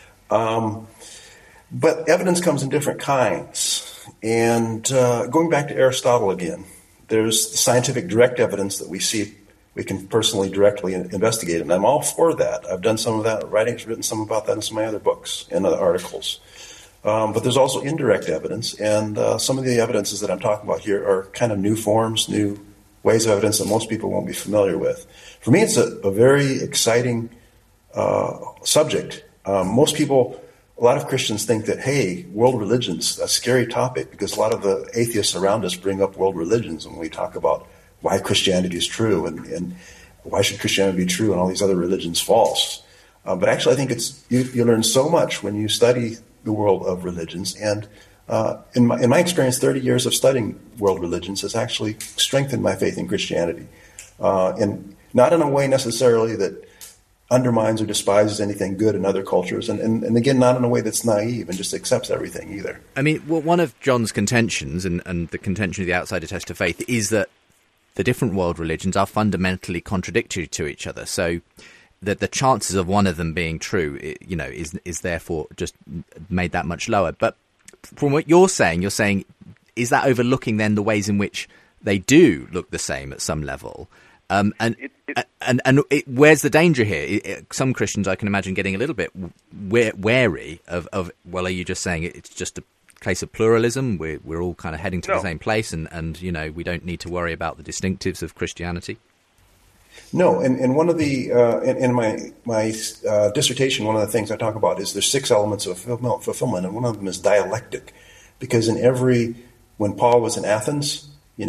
But evidence comes in different kinds. And going back to Aristotle again, there's the scientific direct evidence that we see we can personally directly investigate. And I'm all for that. I've done some of that, written some about that in some of my other books and other articles. But there's also indirect evidence, and some of the evidences that I'm talking about here are kind of new forms, new ways of evidence that most people won't be familiar with. For me, it's a very exciting subject. Most people, a lot of Christians think that, hey, world religions, a scary topic, because a lot of the atheists around us bring up world religions when we talk about why Christianity is true and why should Christianity be true and all these other religions false. But actually, I think you learn so much when you study the world of religions, and in my experience, 30 years of studying world religions has actually strengthened my faith in Christianity, and not in a way necessarily that undermines or despises anything good in other cultures, and again, not in a way that's naive and just accepts everything either. I mean, well, one of John's contentions, and the contention of the outsider test of faith, is that the different world religions are fundamentally contradictory to each other, so that the chances of one of them being true, is therefore just made that much lower. But from what you're saying, is that overlooking then the ways in which they do look the same at some level? Where's the danger here? Some Christians, I can imagine, getting a little bit wary of. Well, are you just saying it's just a case of pluralism? We're all kind of heading to the same place, and we don't need to worry about the distinctives of Christianity. No, and one of the in my dissertation, one of the things I talk about is there's 6 elements of fulfillment, and one of them is dialectic, because when Paul was in Athens,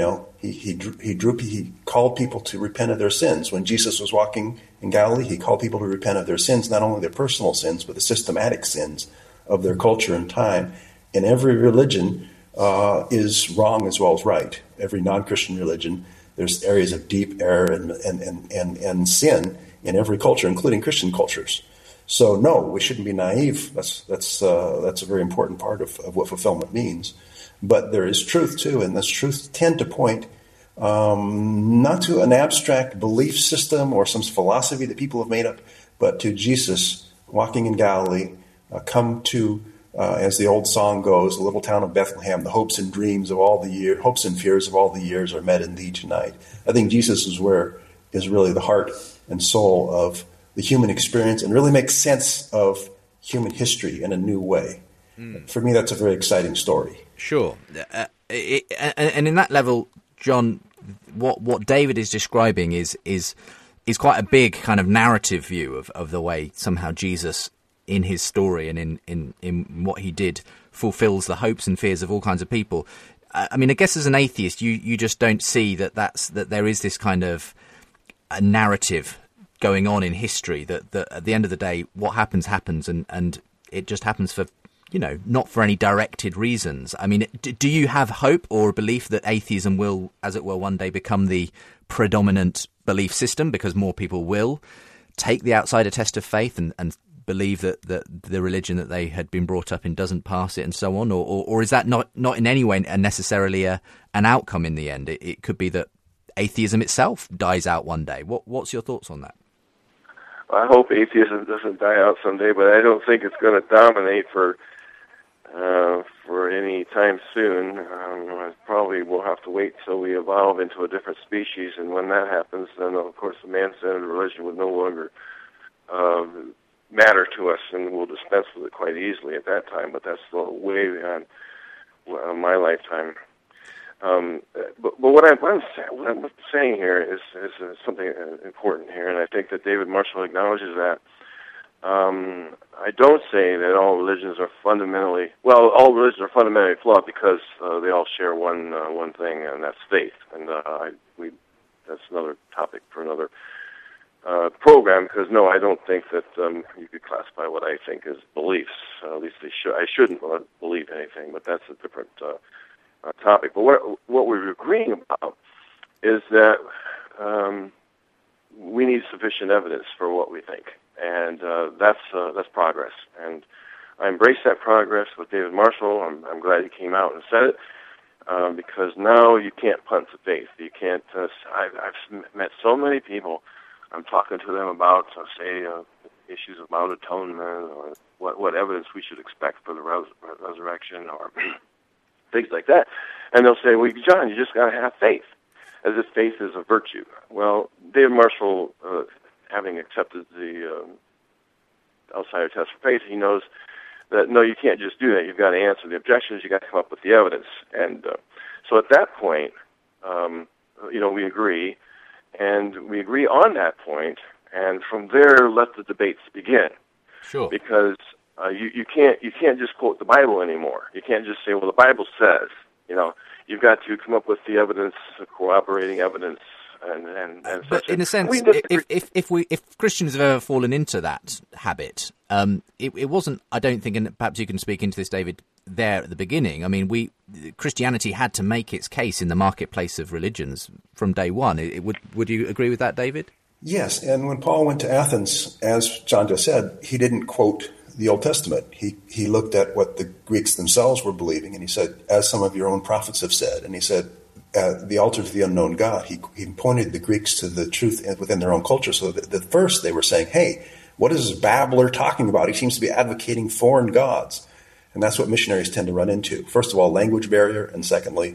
he called people to repent of their sins. When Jesus was walking in Galilee, he called people to repent of their sins, not only their personal sins, but the systematic sins of their culture and time. And every religion is wrong as well as right. Every non-Christian religion. There's areas of deep error and sin in every culture, including Christian cultures. So no, we shouldn't be naive. That's a very important part of what fulfillment means. But there is truth too, and this truth tend to point not to an abstract belief system or some philosophy that people have made up, but to Jesus walking in Galilee, come to. As the old song goes, the little town of Bethlehem, the hopes and fears of all the years are met in thee tonight. I think Jesus is really the heart and soul of the human experience and really makes sense of human history in a new way. For me, that's a very exciting story. Sure. And in that level, John, what David is describing is quite a big kind of narrative view of the way somehow Jesus in his story and in what he did fulfills the hopes and fears of all kinds of people. I mean, I guess as an atheist, you just don't see that there is this kind of a narrative going on in history that at the end of the day, what happens, and it just happens for, not for any directed reasons. I mean, do you have hope or a belief that atheism will, as it were, one day become the predominant belief system because more people will take the outsider test of faith and believe that the religion that they had been brought up in doesn't pass it and so on? Or is that not in any way necessarily an outcome in the end? It could be that atheism itself dies out one day. What's your thoughts on that? I hope atheism doesn't die out someday, but I don't think it's going to dominate for any time soon. Probably we'll have to wait till we evolve into a different species, and when that happens, then of course the man-centered religion would no longer matter to us, and we'll dispense with it quite easily at that time. But that's still way beyond my lifetime. But what I'm saying here is something important here, and I think that David Marshall acknowledges that. I don't say that all religions are fundamentally flawed because they all share one thing, and that's faith. And that's another topic for another program. Because no, I don't think that you could classify what I think as beliefs. At least I shouldn't believe anything, but that's a different topic. But what we're agreeing about is that we need sufficient evidence for what we think, and that's progress. And I embrace that progress with David Marshall. I'm glad he came out and said it, because now you can't punt to faith. You can't. I've met so many people. I'm talking to them about, say, issues of Mount Atonement, or what evidence we should expect for the resurrection, or things like that. And they'll say, well, John, you just got to have faith, as if faith is a virtue. Well, David Marshall, having accepted the outsider test for faith, he knows that, no, you can't just do that. You've got to answer the objections. You've got to come up with the evidence. And so at that point, we agree, and we agree on that point, and from there, let the debates begin. Sure. Because you can't just quote the Bible anymore. You can't just say, well, the Bible says. You've got to come up with the evidence, the corroborating evidence, and but in a sense, if Christians have ever fallen into that habit, it wasn't. I don't think, and perhaps you can speak into this, David, there at the beginning. I mean, Christianity had to make its case in the marketplace of religions from day one. Would you agree with that, David? Yes, and when Paul went to Athens, as John just said, he didn't quote the Old Testament. He looked at what the Greeks themselves were believing, and he said, as some of your own prophets have said, and he said, the altar to the unknown God. He pointed the Greeks to the truth within their own culture. So at first they were saying, hey, what is this babbler talking about? He seems to be advocating foreign gods. And that's what missionaries tend to run into. First of all, language barrier, and secondly,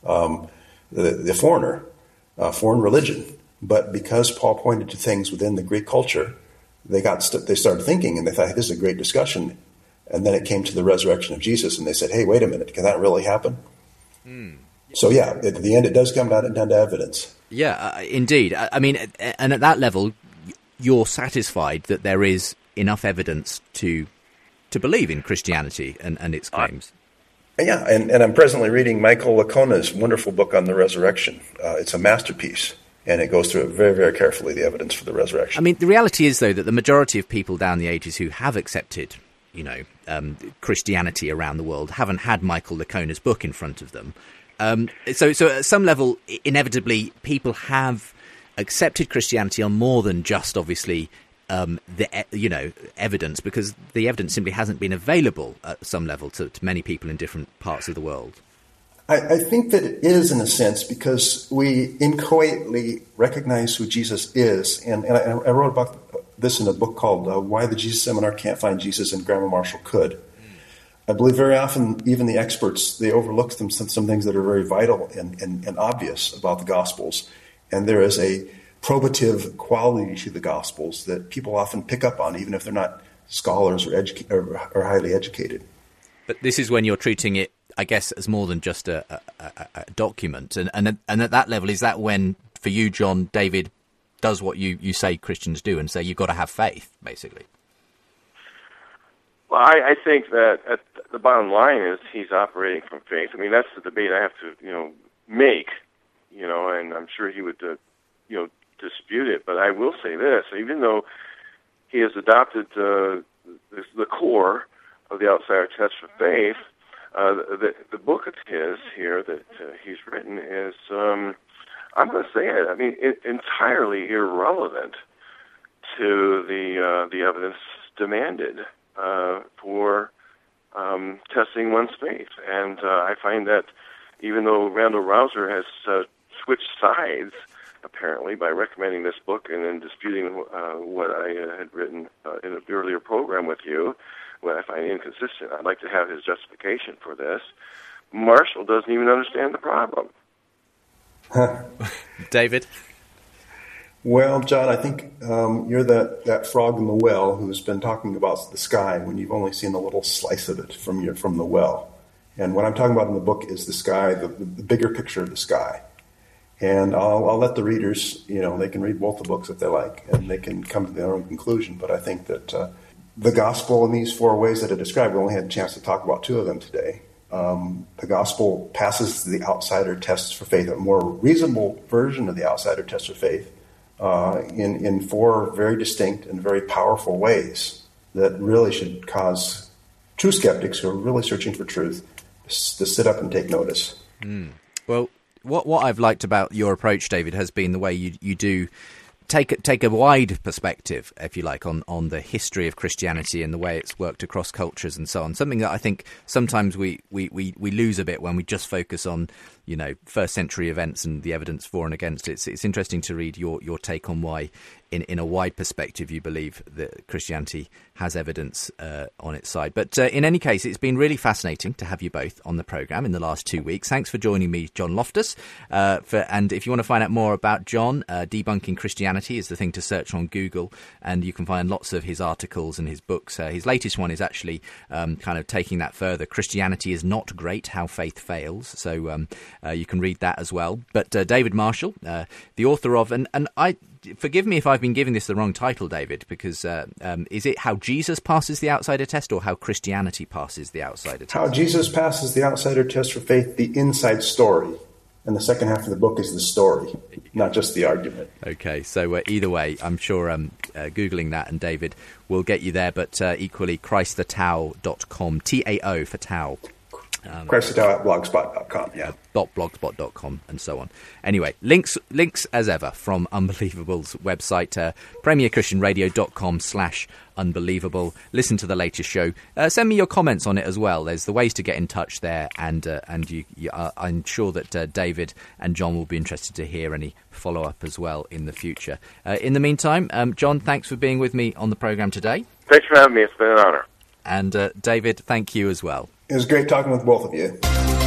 the foreigner, foreign religion. But because Paul pointed to things within the Greek culture, they started thinking, and they thought, hey, this is a great discussion. And then it came to the resurrection of Jesus, and they said, hey, wait a minute, can that really happen? So, yeah, at the end, it does come down to evidence. Yeah, indeed. I mean, and at that level, you're satisfied that there is enough evidence to believe in Christianity and its claims. Yeah, and I'm presently reading Michael Lacona's wonderful book on the resurrection. It's a masterpiece, and it goes through it very, very carefully, the evidence for the resurrection. I mean, the reality is, though, that the majority of people down the ages who have accepted, Christianity around the world haven't had Michael Lacona's book in front of them. So at some level, inevitably, people have accepted Christianity on more than just, obviously, evidence, because the evidence simply hasn't been available at some level to many people in different parts of the world. I think that it is, in a sense, because we inchoately recognize who Jesus is. And I wrote about this in a book called Why the Jesus Seminar Can't Find Jesus, and Grandma Marshall Could. I believe very often, even the experts, they overlook some things that are very vital and obvious about the Gospels. And there is a probative quality to the Gospels that people often pick up on, even if they're not scholars or highly educated. But this is when you're treating it, I guess, as more than just a document. And at that level, is that when, for you, John, David does what you say Christians do and say you've got to have faith, basically? Well, I think that at the bottom line is he's operating from faith. I mean, that's the debate I have to, make, and I'm sure he would, dispute it. But I will say this, even though he has adopted the core of the outsider test for faith, the book of his here that he's written is, I'm going to say it, I mean, entirely irrelevant to the evidence demanded for testing one's faith. And I find that even though Randall Rouser has switched sides, apparently, by recommending this book and then disputing what I had written in an earlier program with you, what I find inconsistent, I'd like to have his justification for this. Marshall doesn't even understand the problem. David? Well, John, I think you're that frog in the well who's been talking about the sky when you've only seen a little slice of it from the well. And what I'm talking about in the book is the sky, the bigger picture of the sky. And I'll let the readers, they can read both the books if they like, and they can come to their own conclusion. But I think that the gospel in these 4 ways that I described, we only had a chance to talk about 2 of them today. The gospel passes the outsider test for faith, a more reasonable version of the outsider test for faith, in 4 very distinct and very powerful ways that really should cause true skeptics who are really searching for truth to sit up and take notice. Well, what I've liked about your approach, David, has been the way you do take a wide perspective, if you like, on the history of Christianity and the way it's worked across cultures and so on. Something that I think sometimes we lose a bit when we just focus on, first century events and the evidence for and against. It's interesting to read your take on why, in a wide perspective, you believe that Christianity has evidence on its side. But in any case, it's been really fascinating to have you both on the programme in the last 2 weeks. Thanks for joining me, John Loftus. And if you want to find out more about John, Debunking Christianity is the thing to search on Google, and you can find lots of his articles and his books. His latest one is actually kind of taking that further. Christianity is not great, how faith fails. So you can read that as well. But David Marshall, the author of, and I... Forgive me if I've been giving this the wrong title, David, because is it How Jesus Passes the Outsider Test or How Christianity Passes the Outsider Test? How Jesus Passes the Outsider Test for Faith, the inside story. And the second half of the book is the story, not just the argument. Okay, so either way, I'm sure Googling that and David will get you there, but equally ChristTheTao.com, T-A-O for Tao. ChristTheTao@blogspot.com, yeah. .blogspot.com and so on. Anyway, links as ever from Unbelievable's website, premierchristianradio.com/unbelievable. Listen to the latest show. Send me your comments on it as well. There's the ways to get in touch there, and I'm sure that David and John will be interested to hear any follow-up as well in the future. In the meantime, John, thanks for being with me on the programme today. Thanks for having me. It's been an honour. And David, thank you as well. It was great talking with both of you.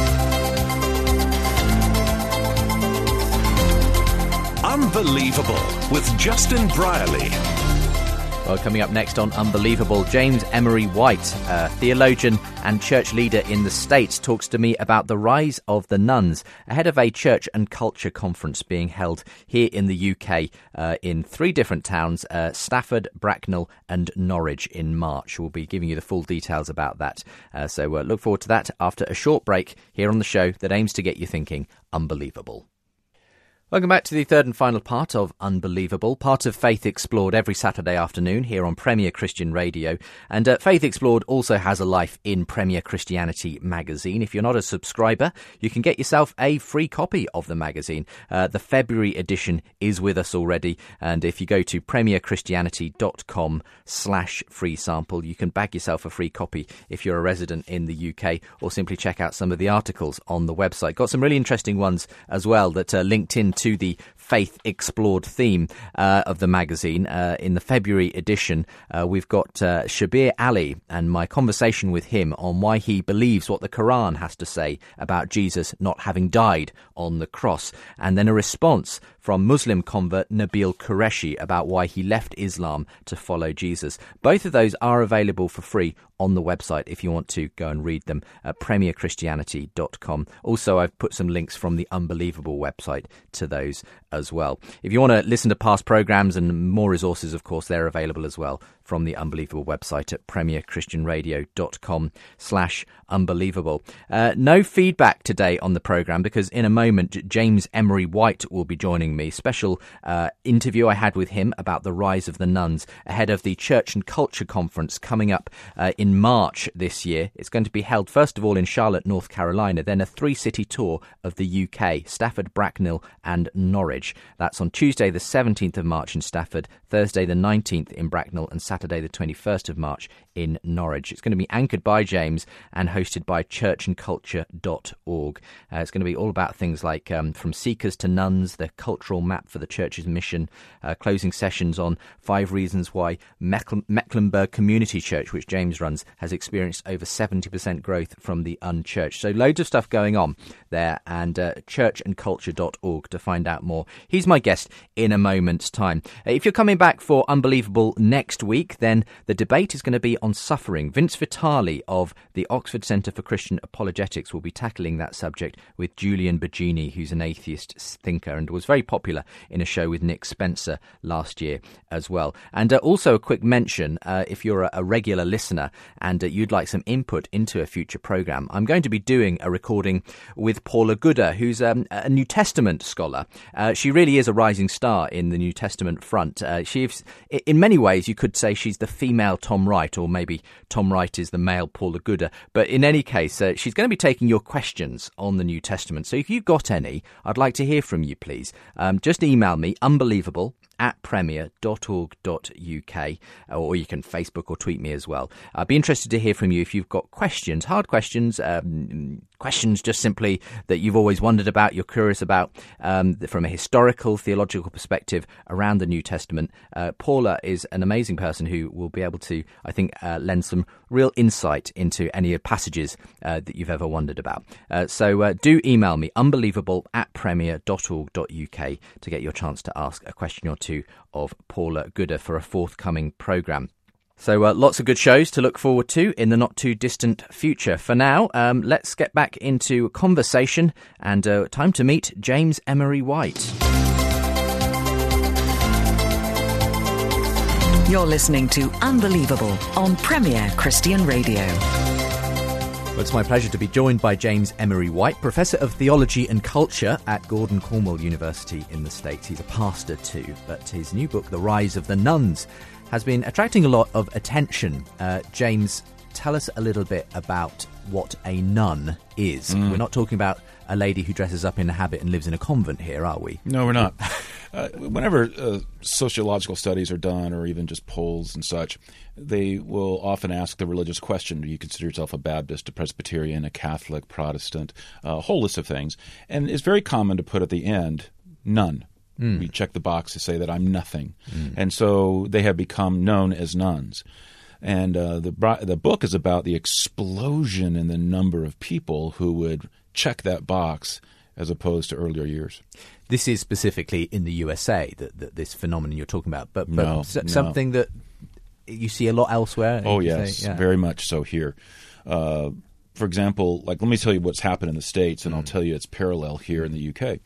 Unbelievable with Justin Brierley. Well, coming up next on Unbelievable, James Emery White, theologian and church leader in the States, talks to me about the rise of the nuns ahead of a church and culture conference being held here in the UK in 3 different towns, Stafford, Bracknell and Norwich in March. We'll be giving you the full details about that. So look forward to that after a short break here on the show that aims to get you thinking unbelievable. Welcome back to the third and final part of Unbelievable, part of Faith Explored every Saturday afternoon here on Premier Christian Radio. And Faith Explored also has a life in Premier Christianity magazine. If you're not a subscriber, you can get yourself a free copy of the magazine. The February edition is with us already. And if you go to premierchristianity.com/free sample, you can bag yourself a free copy if you're a resident in the UK, or simply check out some of the articles on the website. Got some really interesting ones as well that linked in to the Faith Explored theme of the magazine. In the February edition, we've got Shabir Ali and my conversation with him on why he believes what the Quran has to say about Jesus not having died on the cross, and then a response from Muslim convert Nabil Qureshi about why he left Islam to follow Jesus. Both of those are available for free on the website if you want to go and read them at premierchristianity.com. Also, I've put some links from the Unbelievable website to those as well. If you want to listen to past programmes and more resources, of course, they're available as well from the Unbelievable website at premierchristianradio.com/unbelievable. No feedback today on the programme because in a moment James Emery White will be joining me. Special interview I had with him about the rise of the nuns ahead of the Church and Culture Conference coming up in March this year. It's going to be held first of all in Charlotte, North Carolina, then a 3-city tour of the UK, Stafford, Bracknell and Norwich. That's on Tuesday the 17th of March in Stafford, Thursday the 19th in Bracknell and Saturday the 21st of March in Norwich. It's going to be anchored by James and hosted by churchandculture.org. It's going to be all about things like from seekers to nuns, the cultural map for the church's mission, closing sessions on 5 reasons why Mecklenburg Community Church, which James runs, has experienced over 70% growth from the unchurched. So loads of stuff going on there, and churchandculture.org to find out more. He's my guest in a moment's time. If you're coming back for Unbelievable next week, then the debate is going to be on suffering. Vince Vitale of the Oxford Centre for Christian Apologetics will be tackling that subject with Julian Bagini, who's an atheist thinker and was very popular in a show with Nick Spencer last year as well. And also a quick mention, if you're a regular listener and you'd like some input into a future programme, I'm going to be doing a recording with Paula Gooder, who's a New Testament scholar. She really is a rising star in the New Testament front. She's, in many ways, you could say she's the female Tom Wright, or maybe Tom Wright is the male Paula Gooder. But in any case, she's going to be taking your questions on the New Testament. So if you've got any, I'd like to hear from you, please. Just email me, unbelievable@premier.org.uk, or you can Facebook or tweet me as well. I'd be interested to hear from you if you've got questions, hard questions, questions just simply that you've always wondered about, you're curious about, from a historical, theological perspective around the New Testament. Paula is an amazing person who will be able to, I think, lend some real insight into any passages that you've ever wondered about. So do email me, unbelievable@premier.org.uk, to get your chance to ask a question or two of Paula Gooder for a forthcoming programme. So lots of good shows to look forward to in the not-too-distant future. For now, let's get back into conversation and time to meet James Emery White. You're listening to Unbelievable on Premier Christian Radio. Well, it's my pleasure to be joined by James Emery White, Professor of Theology and Culture at Gordon Cornwall University in the States. He's a pastor too, but his new book, The Rise of the Nuns, has been attracting a lot of attention. James, tell us a little bit about what a nun is. We're not talking about a lady who dresses up in a habit and lives in a convent here, are we? No, we're not. Whenever sociological studies are done, or even just polls and such, they will often ask the religious question: do you consider yourself a Baptist, a Presbyterian, a Catholic, Protestant, a whole list of things. And it's very common to put at the end, none. We check the box to say that I'm nothing. And so they have become known as nuns. And the book is about the explosion in the number of people who would check that box as opposed to earlier years. This is specifically in the USA, that this phenomenon you're talking about, but No. something that you see a lot elsewhere? Oh, yes, very much so here. For example, let me tell you what's happened in the States, and I'll tell you its parallel here in the UK.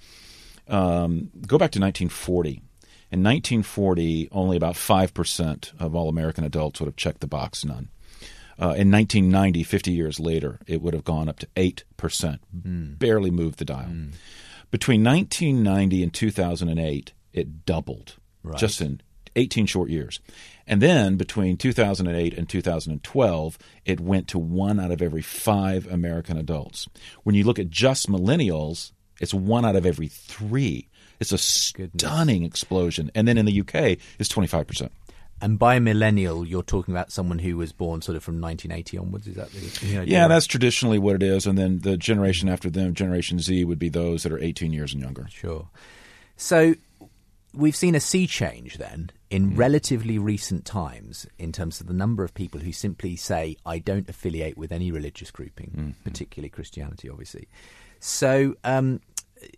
Go back to 1940. In 1940, only about 5% of all American adults would have checked the box none. In 1990, 50 years later, it would have gone up to 8%, barely moved the dial. Between 1990 and 2008, it doubled, just in 18 short years. And then between 2008 and 2012, it went to 1 out of every 5 American adults. When you look at just millennials, it's 1 out of every 3. It's a stunning explosion. And then in the UK, it's 25%. And by millennial, you're talking about someone who was born sort of from 1980 onwards, is that the idea? Yeah, that's traditionally what it is. And then the generation after them, Generation Z, would be those that are 18 years and younger. Sure. So we've seen a sea change then in relatively recent times in terms of the number of people who simply say, I don't affiliate with any religious grouping, particularly Christianity, obviously. So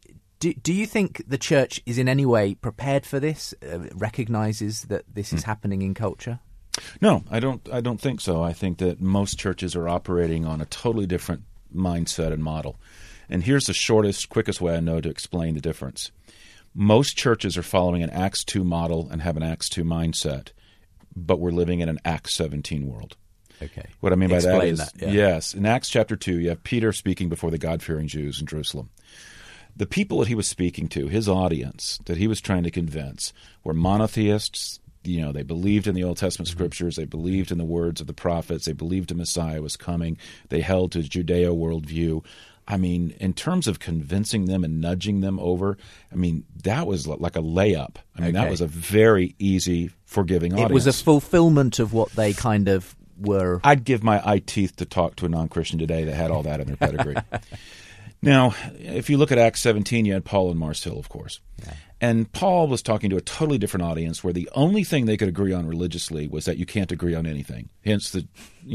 Do you think the church is in any way prepared for this, recognizes that this is happening in culture? No, I don't think so. I think that most churches are operating on a totally different mindset and model. And here's the shortest, quickest way I know to explain the difference. Most churches are following an Acts 2 model and have an Acts 2 mindset, but we're living in an Acts 17 world. Okay. What I mean by Explain that is, that, yeah. yes, in Acts chapter 2, you have Peter speaking before the God-fearing Jews in Jerusalem. The people that he was speaking to, his audience that he was trying to convince, were monotheists. They believed in the Old Testament scriptures. They believed in the words of the prophets. They believed a Messiah was coming. They held to Judeo worldview. I mean, in terms of convincing them and nudging them over, I mean, that was like a layup. I mean, that was a very easy, forgiving audience. It was a fulfillment of what they kind of were. I'd give my eye teeth to talk to a non-Christian today that had all that in their pedigree. Now, if you look at Acts 17, you had Paul and Mars Hill, of course. Yeah. And Paul was talking to a totally different audience where the only thing they could agree on religiously was that you can't agree on anything, hence the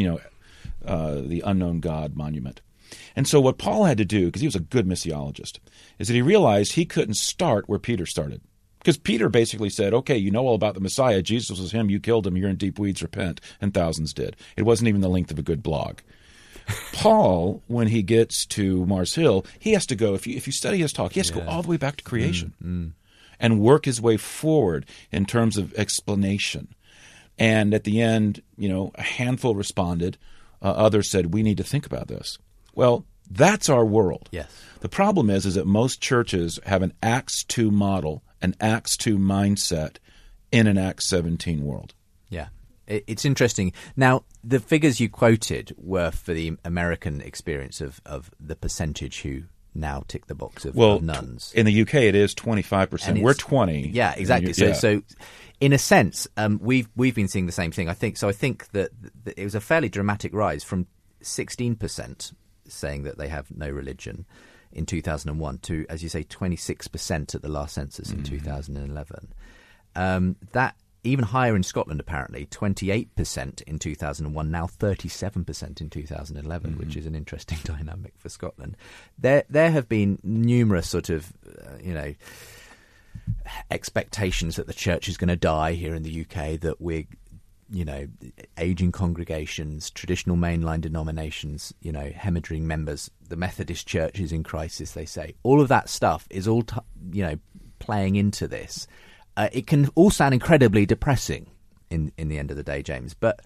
unknown God monument. And so what Paul had to do, because he was a good missiologist, is that he realized he couldn't start where Peter started. Because Peter basically said, okay, you know all about the Messiah. Jesus was him. You killed him. You're in deep weeds. Repent. And thousands did. It wasn't even the length of a good blog. Paul, when he gets to Mars Hill, he has to go, if you study his talk, he has to go all the way back to creation and work his way forward in terms of explanation. And at the end, a handful responded. Others said, we need to think about this. Well, that's our world. Yes. The problem is that most churches have an Acts 2 model, an Acts 2 mindset in an Acts 17 world. Yeah. It's interesting. Now, the figures you quoted were for the American experience of the percentage who now tick the box of nuns. In the UK, it is 25%. We're 20. Yeah, exactly. So, in a sense, we've been seeing the same thing. I think that it was a fairly dramatic rise from 16% saying that they have no religion in 2001 to, as you say, 26% at the last census in 2011. That even higher in Scotland, apparently, 28% in 2001, now 37% in 2011, which is an interesting dynamic for Scotland. There have been numerous sort of, expectations that the church is going to die here in the UK, that we're, aging congregations, traditional mainline denominations, hemorrhaging members, the Methodist Church is in crisis, they say. All of that stuff is all, playing into this. It can all sound incredibly depressing in the end of the day, James. But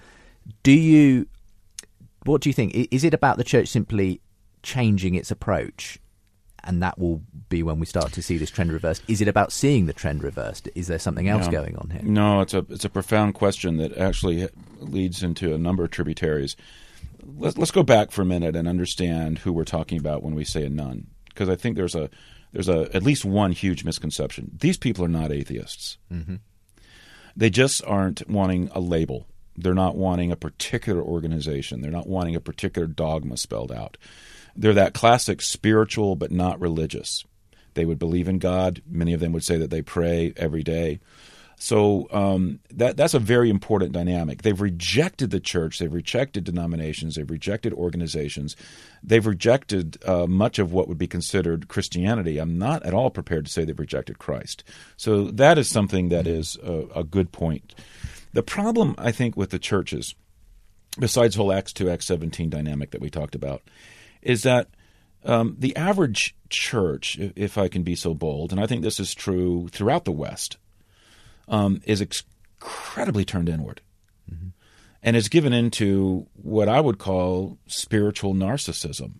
what do you think? Is it about the church simply changing its approach, and that will be when we start to see this trend reversed? Is it about seeing the trend reversed? Is there something else going on here? No, it's a profound question that actually leads into a number of tributaries. Let's go back for a minute and understand who we're talking about when we say a nun, because I think there's at least one huge misconception. These people are not atheists. Mm-hmm. They just aren't wanting a label. They're not wanting a particular organization. They're not wanting a particular dogma spelled out. They're that classic spiritual but not religious. They would believe in God. Many of them would say that they pray every day. So that's a very important dynamic. They've rejected the church. They've rejected denominations. They've rejected organizations. They've rejected much of what would be considered Christianity. I'm not at all prepared to say they've rejected Christ. So that is something that is a good point. The problem, I think, with the churches, besides the whole Acts 2, Acts 17 dynamic that we talked about, is that the average church, if I can be so bold, and I think this is true throughout the West, is incredibly turned inward and is given into what I would call spiritual narcissism.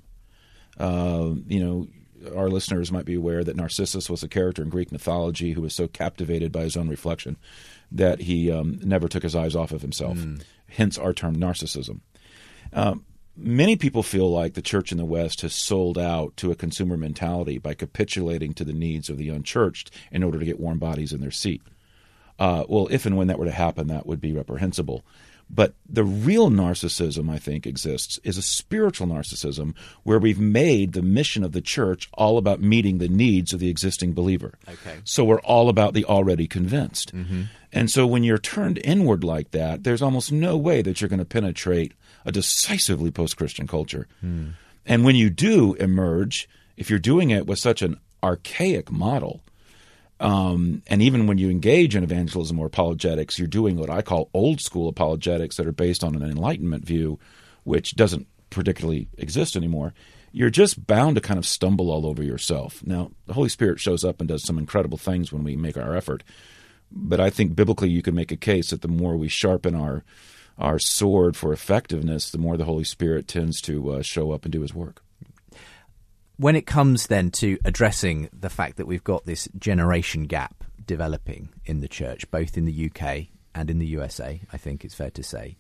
Our listeners might be aware that Narcissus was a character in Greek mythology who was so captivated by his own reflection that he never took his eyes off of himself, hence our term narcissism. Many people feel like the church in the West has sold out to a consumer mentality by capitulating to the needs of the unchurched in order to get warm bodies in their seat. Well, if and when that were to happen, that would be reprehensible. But the real narcissism, I think, exists is a spiritual narcissism where we've made the mission of the church all about meeting the needs of the existing believer. Okay. So we're all about the already convinced. And so when you're turned inward like that, there's almost no way that you're going to penetrate a decisively post-Christian culture. And when you do emerge, if you're doing it with such an archaic model. And even when you engage in evangelism or apologetics, you're doing what I call old school apologetics that are based on an Enlightenment view, which doesn't particularly exist anymore. You're just bound to kind of stumble all over yourself. Now, the Holy Spirit shows up and does some incredible things when we make our effort. But I think biblically you can make a case that the more we sharpen our sword for effectiveness, the more the Holy Spirit tends to show up and do his work. When it comes then to addressing the fact that we've got this generation gap developing in the church, both in the UK and in the USA, I think it's fair to say,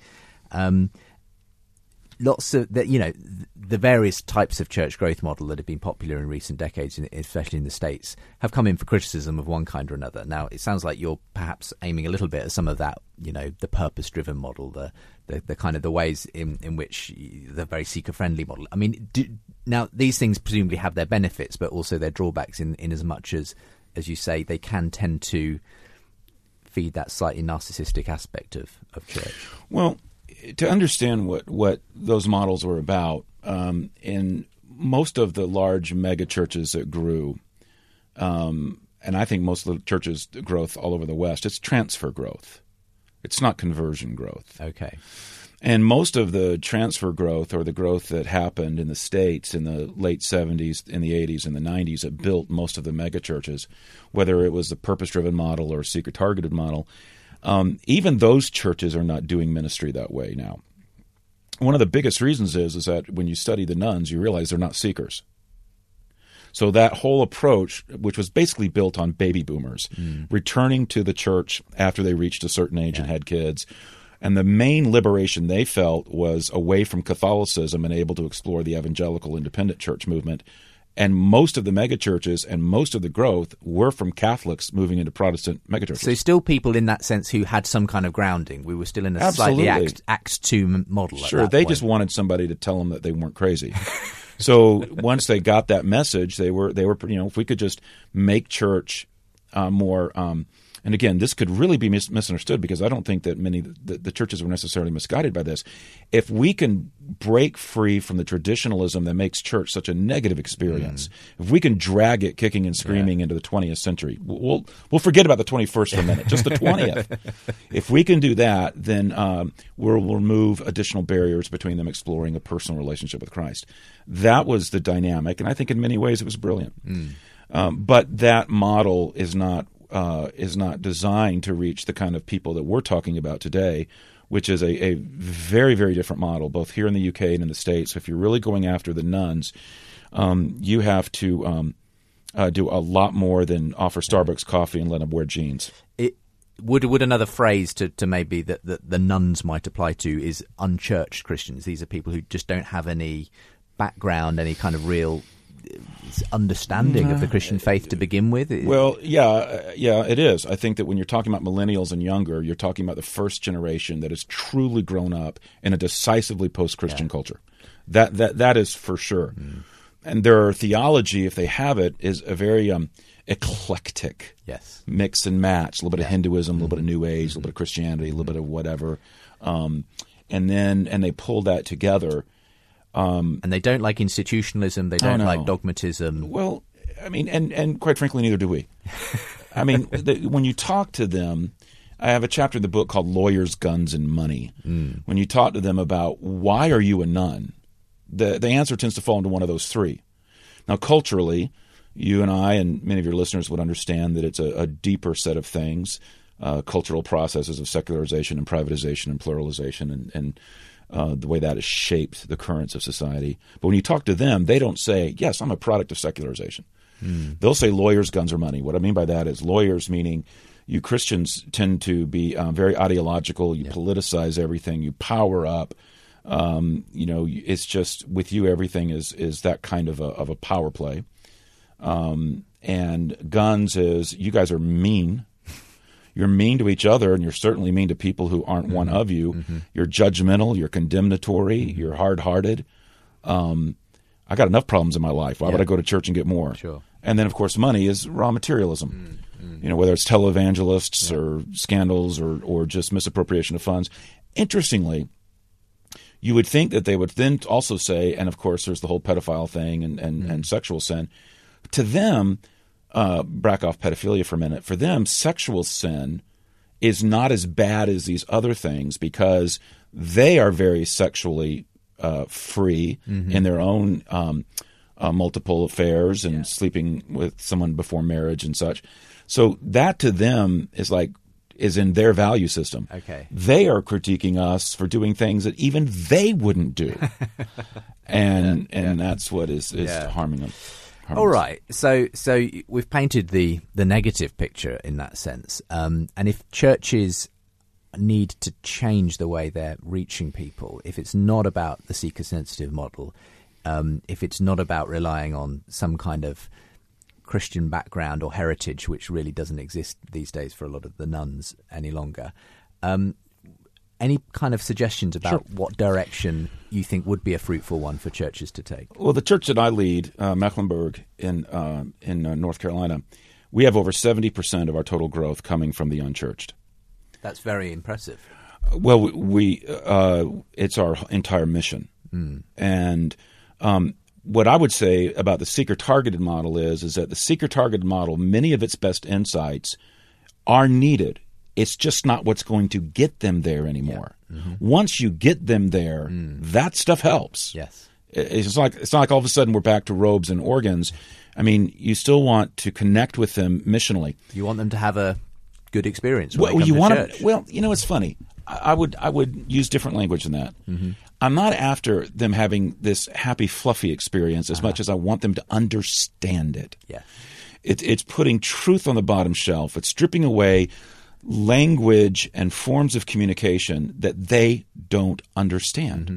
lots of the various types of church growth model that have been popular in recent decades, especially in the States, have come in for criticism of one kind or another. Now, it sounds like you're perhaps aiming a little bit at some of that, the purpose-driven model, the kind of the ways in which the very seeker-friendly model. I mean, now these things presumably have their benefits, but also their drawbacks in as much as you say, they can tend to feed that slightly narcissistic aspect of church. Well, to understand what those models were about, in most of the large mega churches that grew, and I think most of the churches' growth all over the West, it's transfer growth. It's not conversion growth. Okay. And most of the transfer growth, or the growth that happened in the States in the late 70s, in the 80s, and the 90s, that built most of the mega churches, whether it was the purpose-driven model or seeker-targeted model, even those churches are not doing ministry that way now. One of the biggest reasons is that when you study the nuns, you realize they're not seekers. So that whole approach, which was basically built on baby boomers, returning to the church after they reached a certain age and had kids, and the main liberation they felt was away from Catholicism and able to explore the evangelical independent church movement. And most of the megachurches and most of the growth were from Catholics moving into Protestant megachurches. So still people in that sense who had some kind of grounding. We were still in a slightly Acts 2 model. Sure, they just wanted somebody to tell them that they weren't crazy. So once they got that message, they were if we could just make church more. And again, this could really be misunderstood, because I don't think that many the churches were necessarily misguided by this. If we can break free from the traditionalism that makes church such a negative experience, if we can drag it kicking and screaming into the 20th century, we'll forget about the 21st for a minute, just the 20th. If we can do that, then we'll remove additional barriers between them exploring a personal relationship with Christ. That was the dynamic, and I think in many ways it was brilliant. But that model is not designed to reach the kind of people that we're talking about today, which is a very, very different model, both here in the UK and in the States. So if you're really going after the nuns, you have to do a lot more than offer Starbucks coffee and let them wear jeans. Would another phrase to maybe that the nuns might apply to is unchurched Christians? These are people who just don't have any background, any kind of real understanding of the Christian faith to begin with? Well, yeah, it is. I think that when you're talking about millennials and younger, you're talking about the first generation that has truly grown up in a decisively post-Christian culture. That is for sure. And their theology, if they have it, is a very eclectic mix and match. A little bit of Hinduism, a little bit of New Age, a little bit of Christianity, a little bit of whatever. And they pull that together. And they don't like institutionalism. They don't like dogmatism. Well, I mean, and quite frankly, neither do we. I mean, when you talk to them, I have a chapter in the book called Lawyers, Guns, and Money. When you talk to them about why are you a nun, the answer tends to fall into one of those three. Now, culturally, you and I and many of your listeners would understand that it's a deeper set of things, cultural processes of secularization and privatization and pluralization and the way that has shaped the currents of society. But when you talk to them, they don't say, yes, I'm a product of secularization. They'll say lawyers, guns, or money. What I mean by that is lawyers, meaning you Christians tend to be very ideological. You politicize everything. You power up. It's just with you, everything is that kind of a power play. And guns is you guys are mean. You're mean to each other, and you're certainly mean to people who aren't one of you. You're judgmental. You're condemnatory. You're hard-hearted. I got enough problems in my life. Why would I go to church and get more? Sure. And then, of course, money is raw materialism. Whether it's televangelists or scandals or just misappropriation of funds. Interestingly, you would think that they would then also say, and of course there's the whole pedophile thing and sexual sin. To them, back off pedophilia for a minute. For them, sexual sin is not as bad as these other things because they are very sexually free in their own multiple affairs and sleeping with someone before marriage and such. So that to them is in their value system. Okay. They are critiquing us for doing things that even they wouldn't do. And that's what is harming them. All right. So we've painted the negative picture in that sense. And if churches need to change the way they're reaching people, if it's not about the seeker-sensitive model, if it's not about relying on some kind of Christian background or heritage, which really doesn't exist these days for a lot of the nuns any longer, any kind of suggestions about what direction you think would be a fruitful one for churches to take? Well, the church that I lead, Mecklenburg in North Carolina, we have over 70% of our total growth coming from the unchurched. That's very impressive. Well, it's our entire mission. And what I would say about the seeker-targeted model is that the seeker-targeted model, many of its best insights are needed. It's just not what's going to get them there anymore. Once you get them there, that stuff helps. Yes, it's not like all of a sudden we're back to robes and organs. I mean, you still want to connect with them missionally. You want them to have a good experience. Well, you want church. Well, you know, it's funny. I would use different language than that. I'm not after them having this happy, fluffy experience as much as I want them to understand it. Yeah, it's putting truth on the bottom shelf. It's stripping away language and forms of communication that they don't understand.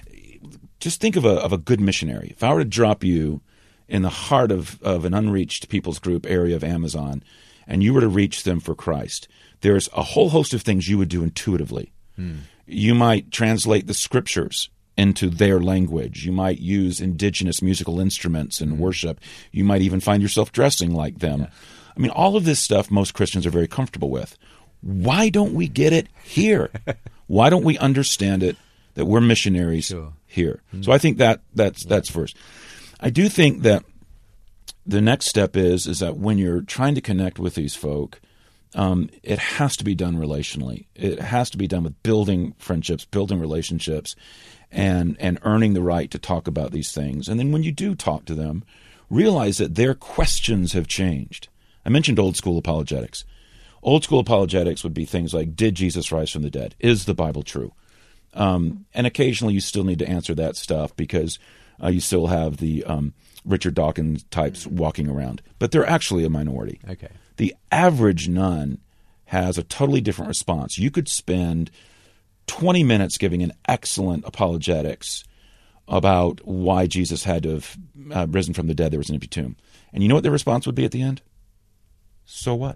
Just think of a good missionary. If I were to drop you in the heart of an unreached people's group area of Amazon, and you were to reach them for Christ, there's a whole host of things you would do intuitively. You might translate the scriptures into their language. You might use indigenous musical instruments in worship. You might even find yourself dressing like them. I mean, all of this stuff most Christians are very comfortable with. Why don't we get it here? Why don't we understand it that we're missionaries here? So I think that's first. I do think that the next step is that when you're trying to connect with these folk, it has to be done relationally. It has to be done with building friendships, building relationships, and earning the right to talk about these things. And then when you do talk to them, realize that their questions have changed. I mentioned old school apologetics. Old school apologetics would be things like, did Jesus rise from the dead? Is the Bible true? And occasionally you still need to answer that stuff because you still have the Richard Dawkins types walking around. But they're actually a minority. Okay. The average nun has a totally different response. You could spend 20 minutes giving an excellent apologetics about why Jesus had to have risen from the dead. There was an empty tomb. And you know what their response would be at the end? So what?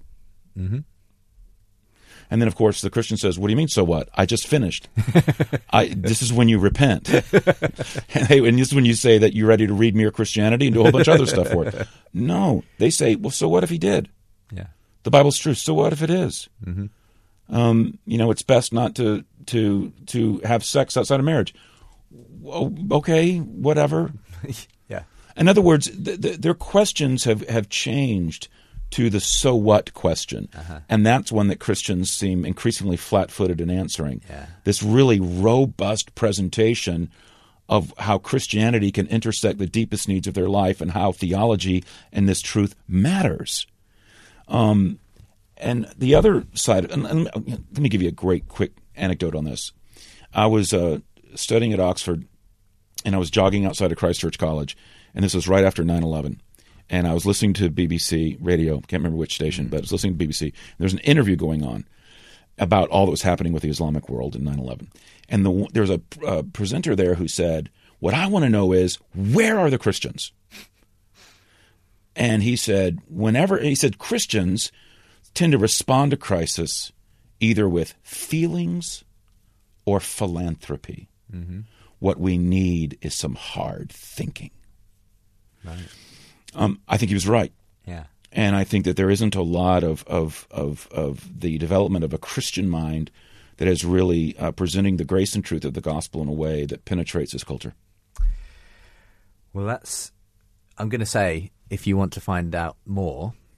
And then, of course, the Christian says, what do you mean, so what? I just finished. This is when you repent. And this is when you say that you're ready to read Mere Christianity and do a whole bunch of other stuff for it. No. They say, well, so what if he did? Yeah. The Bible's true. So what if it is? It's best not to have sex outside of marriage. Okay, whatever. Yeah. In other words, their questions have changed to the so what question. And that's one that Christians seem increasingly flat-footed in answering. Yeah. This really robust presentation of how Christianity can intersect the deepest needs of their life and how theology and this truth matters. And the other side, and let me give you a great quick anecdote on this. I was studying at Oxford, and I was jogging outside of Christ Church College, and this was right after 9/11. And I was listening to BBC radio, can't remember which station, but I was listening to BBC. There's an interview going on about all that was happening with the Islamic world in 9/11. And there was a presenter there who said, what I want to know is, where are the Christians? And he said, Christians tend to respond to crisis either with feelings or philanthropy. What we need is some hard thinking. Right. I think he was right. Yeah. And I think that there isn't a lot of the development of a Christian mind that is really presenting the grace and truth of the gospel in a way that penetrates this culture. Well, I'm going to say, if you want to find out more,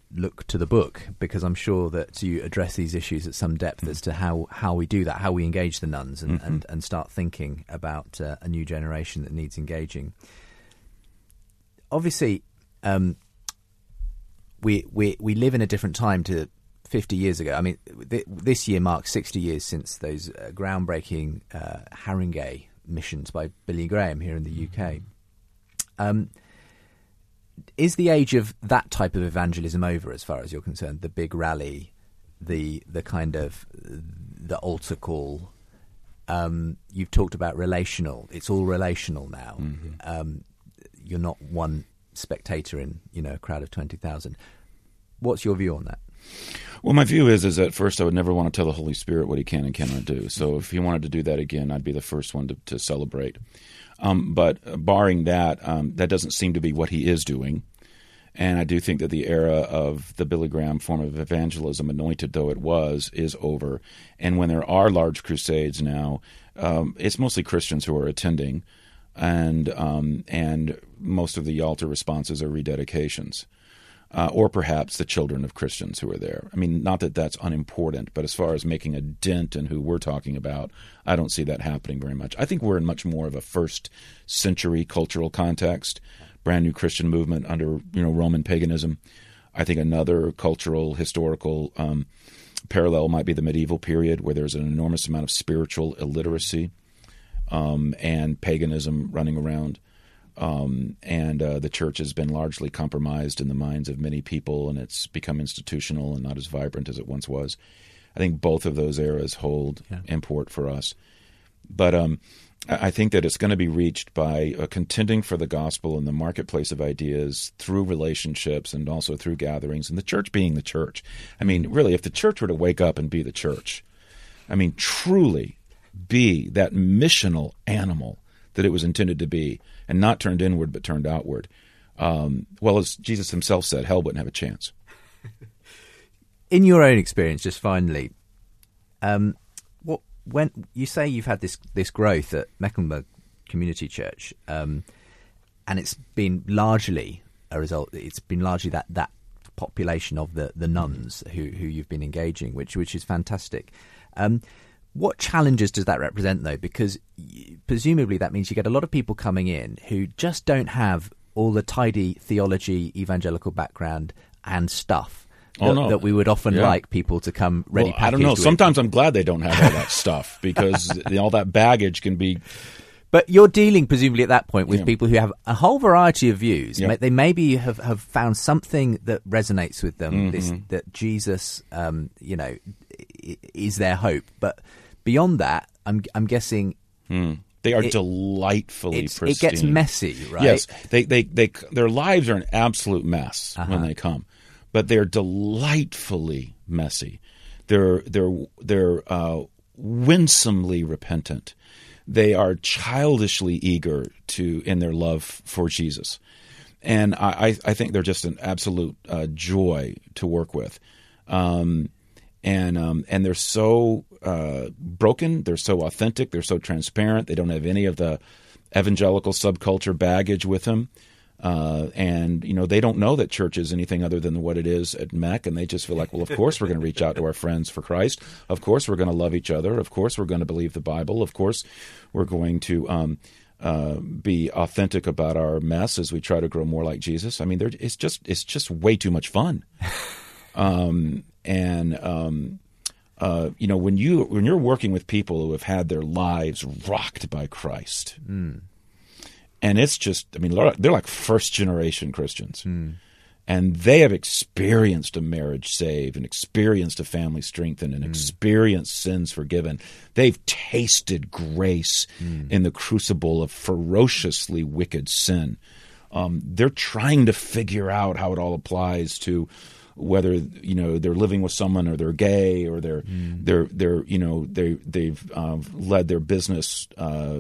look to the book, because I'm sure that you address these issues at some depth as to how we do that, how we engage the nuns, and start thinking about a new generation that needs engaging. Obviously, we live in a different time to 50 years ago. I mean, this year marks 60 years since those groundbreaking Haringey missions by Billy Graham here in the UK. Is the age of that type of evangelism over, as far as you're concerned? The big rally, the kind of the altar call. You've talked about relational. It's all relational now. You're not one spectator in a crowd of 20,000. What's your view on that? Well, my view is that first I would never want to tell the Holy Spirit what he can and cannot do. So if he wanted to do that again, I'd be the first one to celebrate. But barring that, that doesn't seem to be what he is doing. And I do think that the era of the Billy Graham form of evangelism, anointed though it was, is over. And when there are large crusades now, it's mostly Christians who are attending, and most of the altar responses are rededications. Or perhaps the children of Christians who are there. I mean, not that that's unimportant, but as far as making a dent in who we're talking about, I don't see that happening very much. I think we're in much more of a first-century cultural context, brand new Christian movement under Roman paganism. I think another cultural, historical parallel might be the medieval period, where there's an enormous amount of spiritual illiteracy and paganism running around. And the church has been largely compromised in the minds of many people, and it's become institutional and not as vibrant as it once was. I think both of those eras hold import for us. But I think that it's going to be reached by contending for the gospel in the marketplace of ideas through relationships and also through gatherings, and the church being the church. I mean, really, if the church were to wake up and be the church, I mean, truly be that missional animal that it was intended to be, and not turned inward but turned outward. Well, as Jesus himself said, hell wouldn't have a chance. In your own experience, just finally, when you say you've had this growth at Mecklenburg Community Church, and it's been largely a result. It's been largely that population of the nuns who you've been engaging, which is fantastic. What challenges does that represent, though? Because presumably that means you get a lot of people coming in who just don't have all the tidy theology, evangelical background and stuff that we would often like people to come ready packaged. I don't know. Sometimes I'm glad they don't have all that stuff, because all that baggage can be... But you're dealing presumably at that point with people who have a whole variety of views. Yep. They maybe have found something that resonates with them, that Jesus, is their hope. But beyond that, I'm guessing they are delightfully pristine. It gets messy, right? Yes, their lives are an absolute mess when they come, but they're delightfully messy. They're winsomely repentant. They are childishly eager in their love for Jesus, and I think they're just an absolute joy to work with. And they're so broken, they're so authentic, they're so transparent. They don't have any of the evangelical subculture baggage with them. And they don't know that church is anything other than what it is at MEC, and they just feel like, well, of course we're going to reach out to our friends for Christ. Of course we're going to love each other. Of course we're going to believe the Bible. Of course we're going to be authentic about our mess as we try to grow more like Jesus. I mean, it's just way too much fun. When you're working with people who have had their lives rocked by Christ, and it's just, I mean, they're like first-generation Christians, and they have experienced a marriage saved and experienced a family strengthened and experienced sins forgiven. They've tasted grace in the crucible of ferociously wicked sin. They're trying to figure out how it all applies to whether they're living with someone, or they're gay, or they've led their business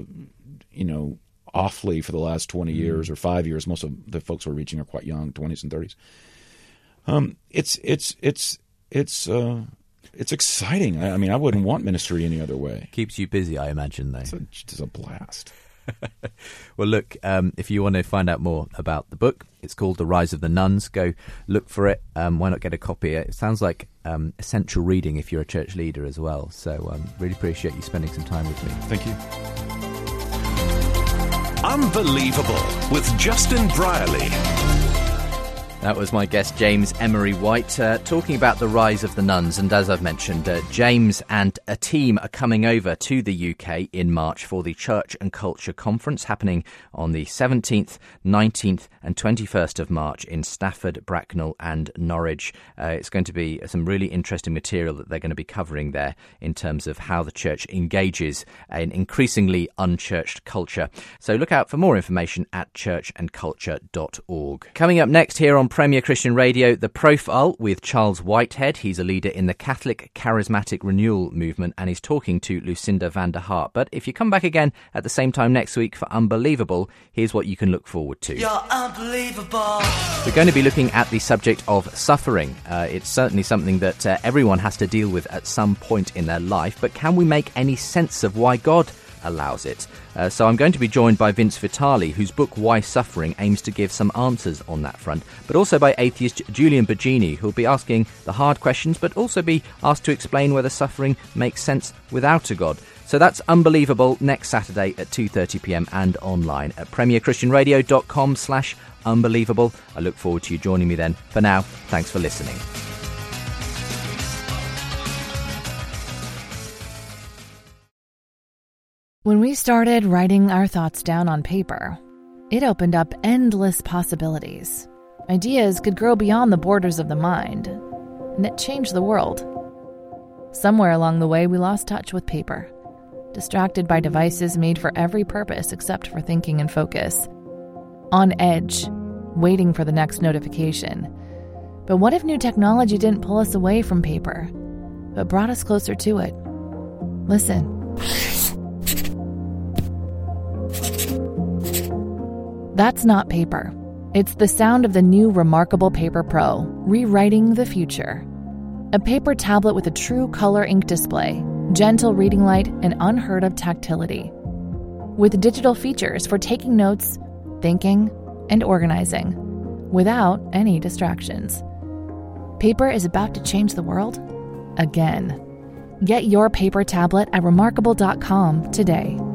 awfully for the last 20 years or 5 years. Most of the folks we're reaching are quite young, 20s and 30s. It's exciting. I mean, I wouldn't want ministry any other way. Keeps you busy, I imagine, though. It's a blast. Well, look, if you want to find out more about the book, it's called The Rise of the Nuns. Go look for it. Why not get a copy? It sounds like essential reading if you're a church leader as well. So really appreciate you spending some time with me. Thank you. Unbelievable with Justin Brierley. That was my guest, James Emery White, talking about the rise of the nuns. And as I've mentioned, James and a team are coming over to the UK in March for the Church and Culture Conference happening on the 17th, 19th and 21st of March in Stafford, Bracknell and Norwich. It's going to be some really interesting material that they're going to be covering there in terms of how the church engages in increasingly unchurched culture. So look out for more information at churchandculture.org. Coming up next here on Premier Christian Radio, The Profile with Charles Whitehead. He's a leader in the Catholic Charismatic Renewal Movement and he's talking to Lucinda van der Hart. But if you come back again at the same time next week for Unbelievable, here's what you can look forward to. You're unbelievable. We're going to be looking at the subject of suffering. It's certainly something that everyone has to deal with at some point in their life, but can we make any sense of why God allows it? So I'm going to be joined by Vince Vitale, whose book Why Suffering aims to give some answers on that front, but also by atheist Julian Bergini, who'll be asking the hard questions, but also be asked to explain whether suffering makes sense without a God. So that's Unbelievable next Saturday at 2:30pm and online at premierchristianradio.com/unbelievable. I look forward to you joining me then. For now, thanks for listening. When we started writing our thoughts down on paper, it opened up endless possibilities. Ideas could grow beyond the borders of the mind, and it changed the world. Somewhere along the way, we lost touch with paper, distracted by devices made for every purpose except for thinking and focus. On edge, waiting for the next notification. But what if new technology didn't pull us away from paper, but brought us closer to it? Listen. That's not paper. It's the sound of the new Remarkable Paper Pro, rewriting the future. A paper tablet with a true color ink display, gentle reading light, and unheard of tactility. With digital features for taking notes, thinking, and organizing, without any distractions. Paper is about to change the world again. Get your paper tablet at remarkable.com today.